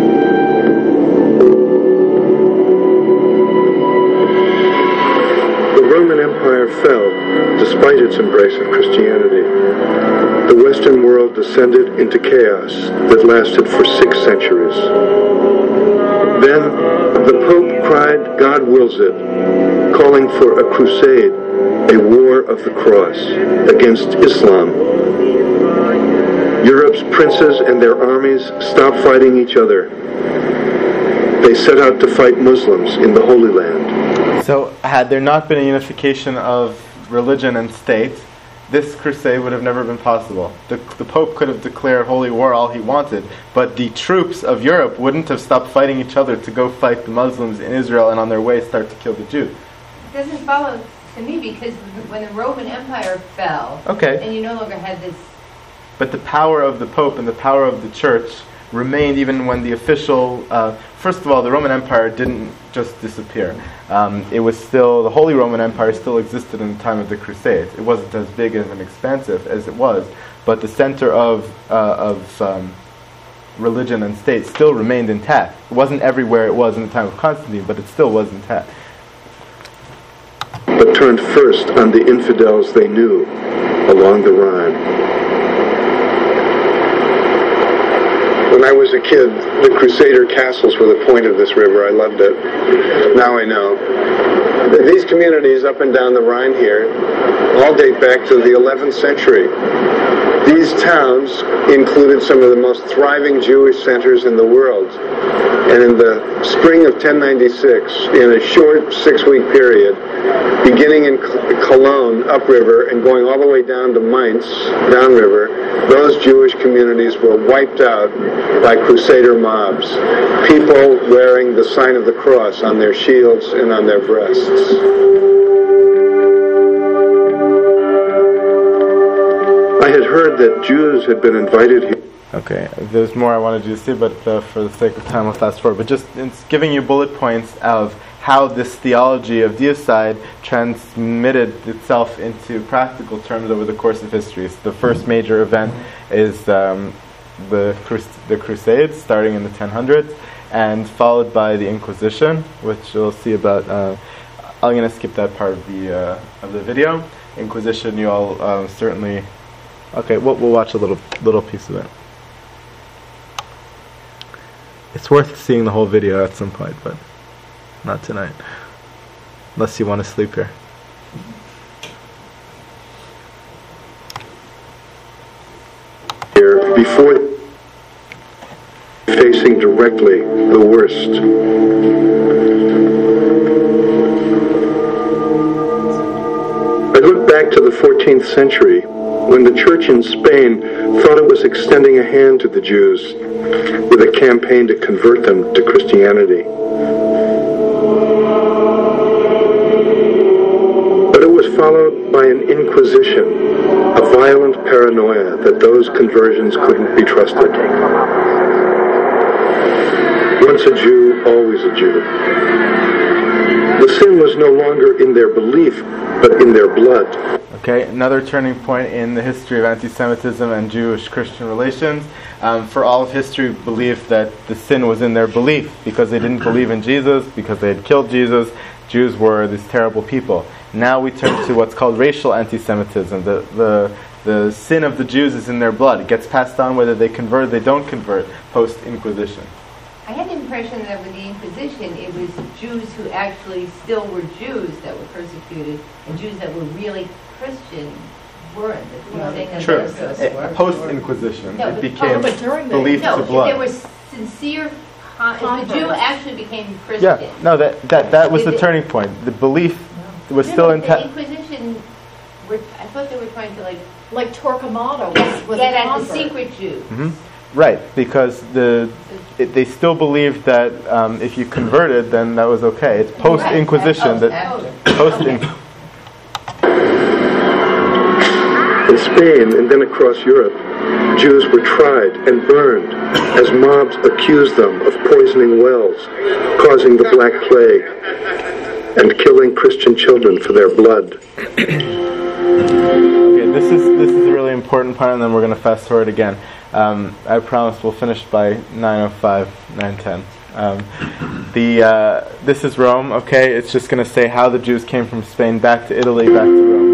The Roman Empire fell, despite its embrace of Christianity. The Western world descended into chaos that lasted for six centuries. Then the Pope cried, "God wills it," calling for a crusade, a war of the cross, against Islam. Europe's princes and their armies stopped fighting each other. They set out to fight Muslims in the Holy Land. So, had there not been a unification of religion and state, this crusade would have never been possible. The, the Pope could have declared holy war all he wanted, but the troops of Europe wouldn't have stopped fighting each other to go fight the Muslims in Israel and on their way start to kill the Jews. It doesn't follow to me, because when the Roman Empire fell, okay, and you no longer had this... But the power of the Pope and the power of the Church remained even when the official... Uh, first of all, the Roman Empire didn't just disappear. Um, it was still... The Holy Roman Empire still existed in the time of the Crusades. It wasn't as big and expansive as it was, but the center of uh, of um, religion and state still remained intact. It wasn't everywhere it was in the time of Constantine, but it still was intact. But turned first on the infidels they knew along the Rhine. When I was a kid, the Crusader castles were the point of this river. I loved it. Now I know. These communities up and down the Rhine here all date back to the eleventh century. These towns included some of the most thriving Jewish centers in the world. And in the spring of ten ninety-six, in a short six-week period, beginning in Cologne, upriver, and going all the way down to Mainz, downriver, those Jewish communities were wiped out by Crusader mobs, people wearing the sign of the cross on their shields and on their breasts. I had heard that Jews had been invited here. Okay, there's more I wanted you to see, but uh, for the sake of time, I'll fast forward. But just it's giving you bullet points of how this theology of deicide transmitted itself into practical terms over the course of history. So the first major event is um, the Crus- the Crusades, starting in the ten hundreds, and followed by the Inquisition, which you'll see about. Uh, I'm going to skip that part of the uh, of the video. Inquisition, you all um, certainly. Okay, we'll, we'll watch a little little piece of it. It's worth seeing the whole video at some point, but not tonight. Unless you want to sleep here. Here, before facing directly the worst. I look back to the fourteenth century, when the church in Spain thought it was extending a hand to the Jews with a campaign to convert them to Christianity. But it was followed by an inquisition, a violent paranoia that those conversions couldn't be trusted. Once a Jew, always a Jew. The sin was no longer in their belief, but in their blood. Okay, another turning point in the history of anti-Semitism and Jewish-Christian relations. Um, for all of history, believed that the sin was in their belief because they didn't believe in Jesus, because they had killed Jesus. Jews were these terrible people. Now we turn to what's called racial anti-Semitism. The the the sin of the Jews is in their blood. It gets passed on whether they convert or they don't convert post-Inquisition. I had the impression that with the Inquisition, it was Jews who actually still were Jews that were persecuted, and Jews that were really Christian weren't. True. Post-Inquisition, no, it became oh, belief no, to blood. There was sincere. Con- if the Jew actually became Christian. Yeah, no, that that, that was the, the turning point. The belief was no, still no, intact. The Inquisition, were, I thought they were trying to like like Torquemada was, was get a at convert. the secret Jews. Mm-hmm. Right, because the it, they still believed that um, if you converted, then that was okay. It's post-Inquisition right. that post. In Spain and then across Europe, Jews were tried and burned as mobs accused them of poisoning wells, causing the Black Plague, and killing Christian children for their blood. Okay, this is this is a really important part, and then we're going to fast forward again. Um, I promise we'll finish by nine oh five, nine ten. Um, the uh, this is Rome. Okay, it's just going to say how the Jews came from Spain back to Italy, back to Rome.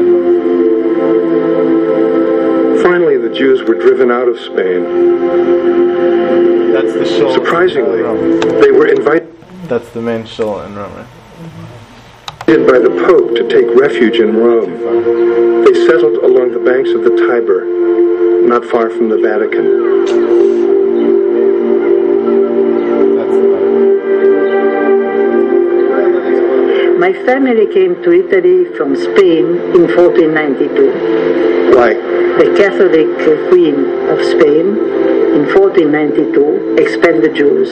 Finally, the Jews were driven out of Spain. That's the shul. Surprisingly, they were invited. That's the main shul in Rome, right? By the Pope to take refuge in Rome. They settled along the banks of the Tiber, not far from the Vatican. My family came to Italy from Spain in fourteen ninety-two. Why? The Catholic Queen of Spain in fourteen ninety-two expelled the Jews.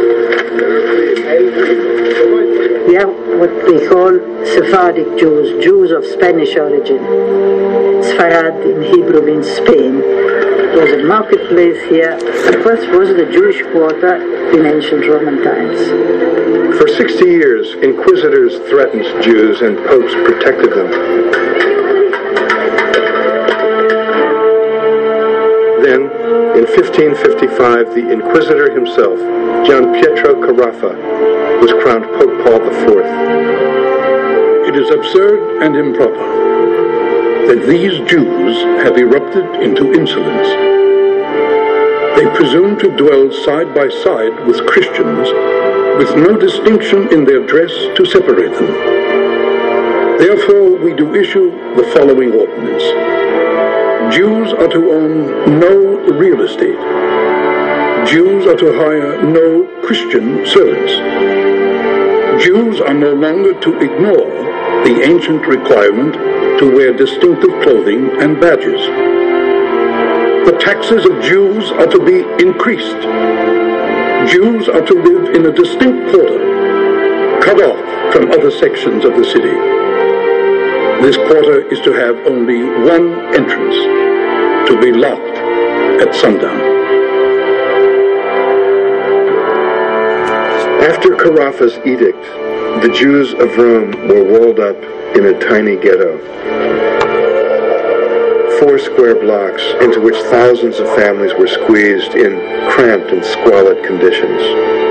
We are what they call Sephardic Jews, Jews of Spanish origin. Sfarad in Hebrew means Spain. There was a marketplace here. It was, was the Jewish quarter in ancient Roman times. For sixty years, inquisitors threatened Jews and popes protected them. Then, In fifteen fifty-five, the Inquisitor himself, Gian Pietro Carafa, was crowned Pope Paul the Fourth. It is absurd and improper that these Jews have erupted into insolence. They presume to dwell side by side with Christians, with no distinction in their dress to separate them. Therefore, we do issue the following ordinance. Jews are to own no real estate. Jews are to hire no Christian servants. Jews are no longer to ignore the ancient requirement to wear distinctive clothing and badges. The taxes of Jews are to be increased. Jews are to live in a distinct quarter, cut off from other sections of the city. This quarter is to have only one entrance, to be locked at sundown. After Carafa's edict, the Jews of Rome were walled up in a tiny ghetto. Four square blocks into which thousands of families were squeezed in cramped and squalid conditions.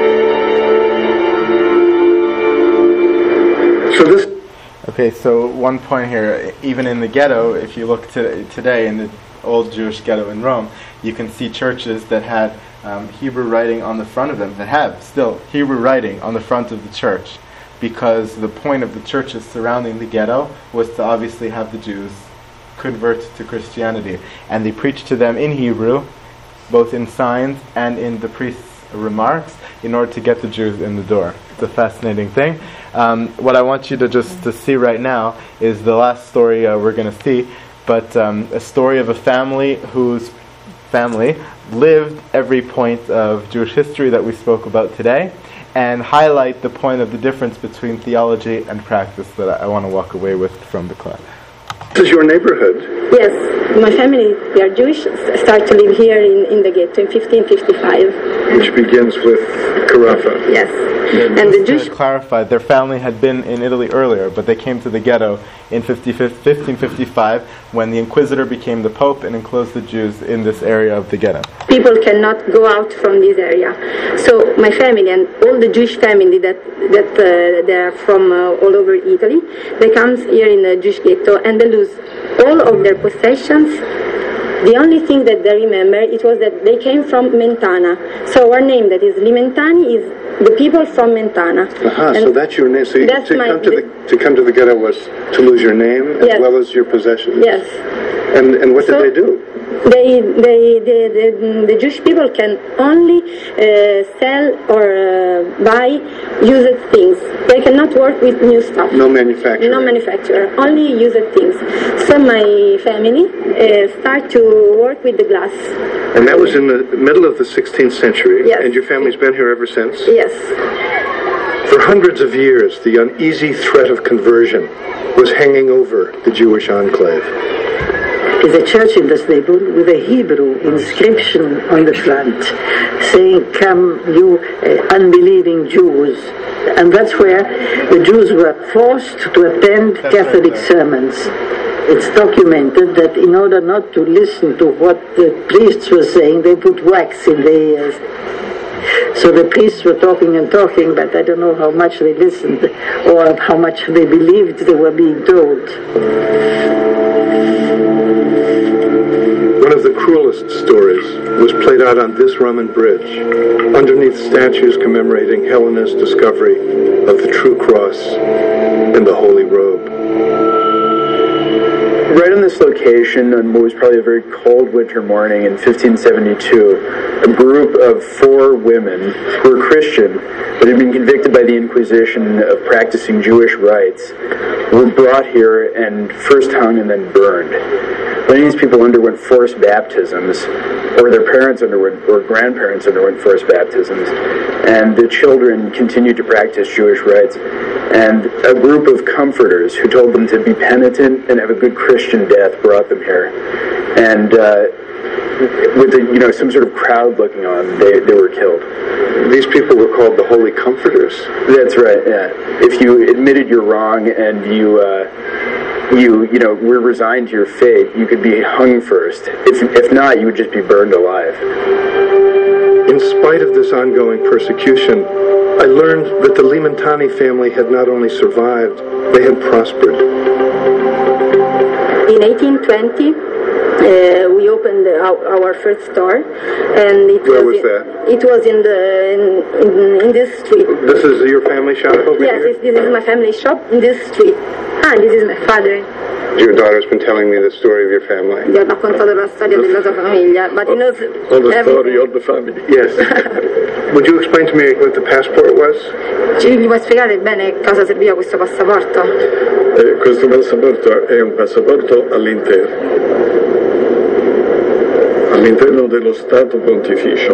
So this... Okay, so one point here, even in the ghetto, if you look to, today in the old Jewish ghetto in Rome, you can see churches that had um, Hebrew writing on the front of them, that have still Hebrew writing on the front of the church, because the point of the churches surrounding the ghetto was to obviously have the Jews convert to Christianity. And they preached to them in Hebrew, both in signs and in the priest's remarks, in order to get the Jews in the door. It's a fascinating thing. Um, what I want you to just to see right now is the last story uh, we're going to see, but um, a story of a family whose family lived every point of Jewish history that we spoke about today, and highlight the point of the difference between theology and practice that I want to walk away with from the class. This is your neighborhood. Yes, my family, they are Jewish, start to live here in, in the ghetto in fifteen fifty-five. Which begins with Carafa. Yes. And, and the the Jewish... to clarify, their family had been in Italy earlier, but they came to the ghetto in fifteen fifty-five when the Inquisitor became the Pope and enclosed the Jews in this area of the ghetto. People cannot go out from this area. So my family and all the Jewish family that that uh, they are from uh, all over Italy, they come here in the Jewish ghetto and they lose all of their possessions. The only thing that they remember, it was that they came from Mentana. So our name, that is Limentani, is the people from Mentana. Aha, so that's your name. So you, to, come to, the, to come to the ghetto was to lose your name as yes. well as your possessions? Yes. And and what so did they do? They, they, they, the, the Jewish people can only uh, sell or uh, buy used things. They cannot work with new stuff. No manufacturer. No manufacturer, only used things. So my family uh, start to work with the glass. And that was in the middle of the sixteenth century. Yes. And your family's been here ever since? Yes. For hundreds of years, the uneasy threat of conversion was hanging over the Jewish enclave. Is a church in this neighborhood with a Hebrew inscription on the front saying, "Come, you uh, unbelieving Jews." And that's where the Jews were forced to attend that's Catholic right, sermons. It's documented that in order not to listen to what the priests were saying, they put wax in their ears. So the priests were talking and talking, but I don't know how much they listened or how much they believed they were being told. One of the cruelest stories was played out on this Roman bridge, underneath statues commemorating Helena's discovery of the true cross and the holy robe. Right on this location, on what was probably a very cold winter morning in fifteen seventy-two, a group of four women who were Christian but had been convicted by the Inquisition of practicing Jewish rites were brought here and first hung and then burned. Many of these people underwent forced baptisms, or their parents underwent, or grandparents underwent forced baptisms, and the children continued to practice Jewish rites. And a group of comforters who told them to be penitent and have a good Christian death brought them here. And uh, with the, you know, some sort of crowd looking on, they, they were killed. These people were called the Holy Comforters. That's right, yeah. If you admitted you're wrong and you uh, you, you know, were resigned to your fate, you could be hung first. If, if not, you would just be burned alive. In spite of this ongoing persecution, I learned that the Limentani family had not only survived, they had prospered. In eighteen twenty, uh, we opened our, our first store, and it Where was, was that? It was in the in, in, in this street. This is your family shop over yes, here? Yes, this is my family shop in this street. Ah, this is my father. Your daughter's been telling me the story of your family. Gli ho raccontato la storia della sua famiglia, but he knows All the everything. story of the family. Yes. Would you explain to me what the passport was? Ci gli puoi spiegare bene cosa serviva questo passaporto? Eh, questo passaporto è un passaporto all'interno, all'interno dello Stato Pontificio,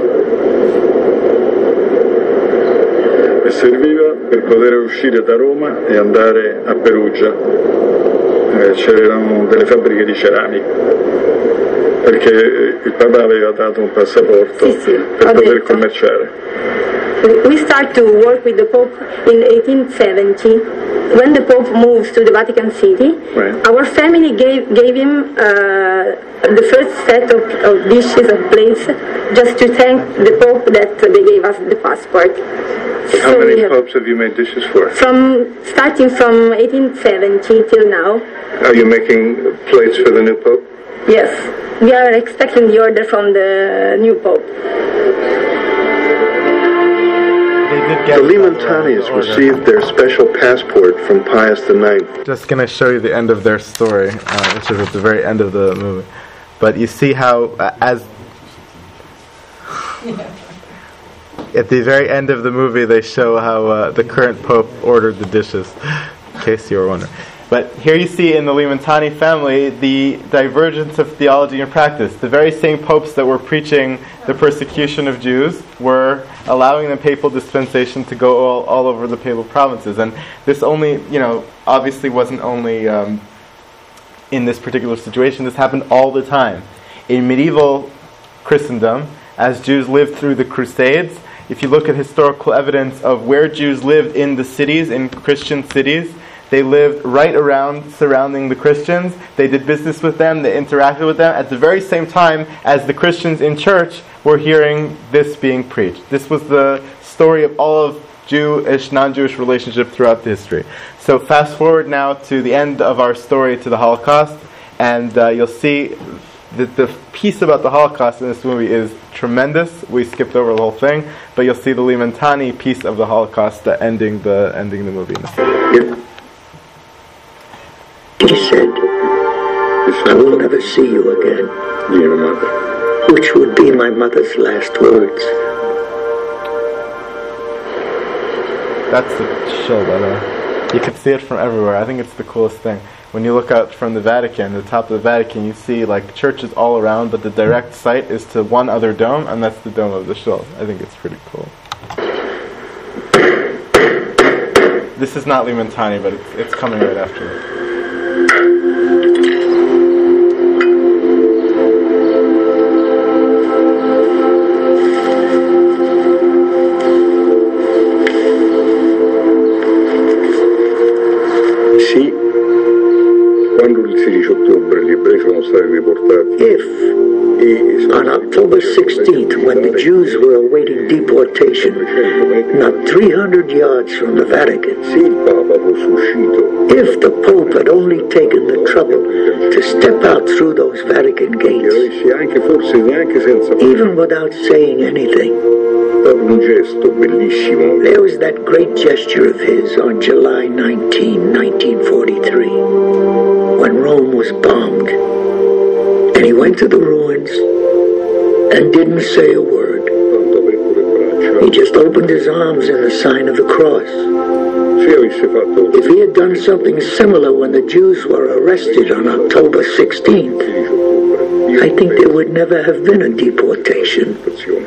e serviva per poter uscire da Roma e andare a Perugia. Eh, c'erano delle fabbriche di ceramica, perché il Papa aveva dato un passaporto sì, sì, per poter detto. commerciare. We start to work with the Pope in eighteen seventy. When the Pope moved to the Vatican City, right. Our family gave gave him uh, the first set of, of dishes of plates, just to thank the Pope that they gave us the passport. How So many we have- popes have you made dishes for? From starting from eighteen seventy till now, Are you making plates for the new pope? yes, we are expecting the order from the new Pope. The Limontanis received their special passport from Pius the Ninth. Just going to show you the end of their story, uh, which is at the very end of the movie. But you see how, uh, as at the very end of the movie, they show how uh, the current Pope ordered the dishes, in case you were wondering. But here you see in the Limentani family the divergence of theology and practice. The very same popes that were preaching the persecution of Jews were allowing the papal dispensation to go all, all over the papal provinces. And this only, you know, obviously wasn't only um, in this particular situation. This happened all the time. In medieval Christendom, as Jews lived through the Crusades, if you look at historical evidence of where Jews lived in the cities, in Christian cities, they lived right around, surrounding the Christians. They did business with them. They interacted with them at the very same time as the Christians in church were hearing this being preached. This was the story of all of Jewish, non-Jewish relationship throughout the history. So fast forward now to the end of our story, to the Holocaust, and uh, you'll see that the piece about the Holocaust in this movie is tremendous. We skipped over the whole thing, but you'll see the Limentani piece of the Holocaust uh, ending the ending the movie. He said, I will never see you again. Dear mother. Which would be my mother's last words. That's the show, by the way. You can see it from everywhere. I think it's the coolest thing. When you look out from the Vatican, the top of the Vatican, you see like churches all around, but the direct sight is to one other dome, and that's the dome of the Shul. I think it's pretty cool. This is not Limentani, but it's, it's coming right after. Sì, quando il sedici ottobre gli ebrei sono stati riportati. If, on October sixteenth, when the Jews were awaiting deportation, not three hundred yards from the Vatican, if the Pope had only taken the trouble to step out through those Vatican gates, even without saying anything, there was that great gesture of his on July nineteenth, nineteen forty-three, when Rome was bombed. And he went to the ruins and didn't say a word. He just opened his arms in the sign of the cross. If he had done something similar when the Jews were arrested on October sixteenth, I think there would never have been a deportation.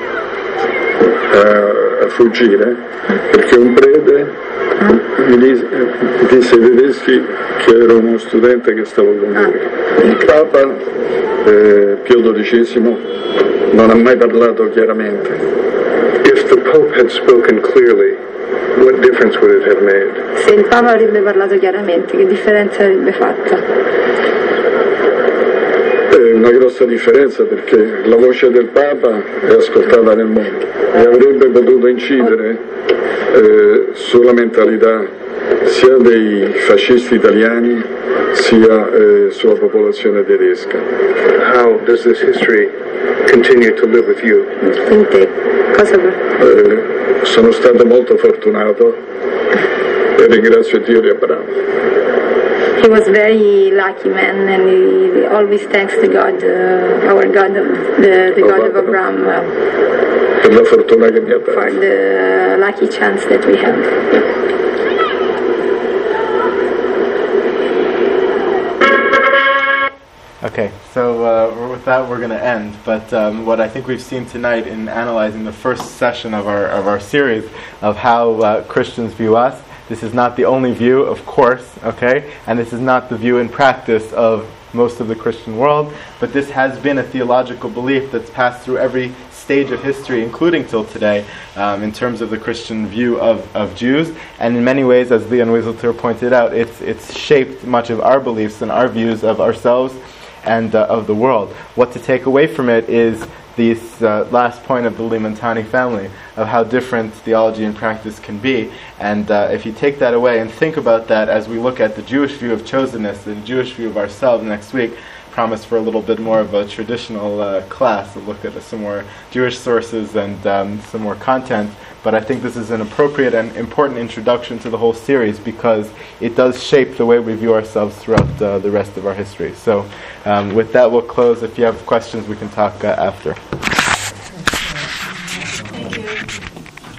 A, a fuggire, perché un prete mi disse, disse ai tedeschi che ero uno studente che stavo con lui. Il Papa eh, Pio dodicesimo non ha mai parlato chiaramente. If the Pope had spoken clearly, what difference difference would it have made? Se il Papa avrebbe parlato chiaramente, che differenza avrebbe fatta? Una grossa differenza, perché la voce del Papa è ascoltata nel mondo e avrebbe potuto incidere eh, sulla mentalità sia dei fascisti italiani sia eh, sulla popolazione tedesca. How does this history continue to live with you? In te, cosa eh, sono stato molto fortunato e ringrazio Dio di Abramo. He was very lucky man, and he always thanks to God, uh, our God, the, the God of Abraham, uh, per la fortuna che mi ha dato. For the lucky chance that we had. Okay, so uh, with that we're going to end. But um, what I think we've seen tonight in analyzing the first session of our of our series of how uh, Christians view us. This is not the only view, of course, okay? And this is not the view in practice of most of the Christian world, but this has been a theological belief that's passed through every stage of history, including till today, um, in terms of the Christian view of, of Jews. And in many ways, as Leon Wieseltier pointed out, it's it's shaped much of our beliefs and our views of ourselves and uh, of the world. What to take away from it is this uh, last point of the Limentani family, of how different theology and practice can be. And uh, if you take that away and think about that as we look at the Jewish view of chosenness and the Jewish view of ourselves next week, promise for a little bit more of a traditional uh, class, a look at some more Jewish sources and um, some more content. But I think this is an appropriate and important introduction to the whole series, because it does shape the way we view ourselves throughout uh, the rest of our history. So um, with that, we'll close. If you have questions, we can talk uh, after.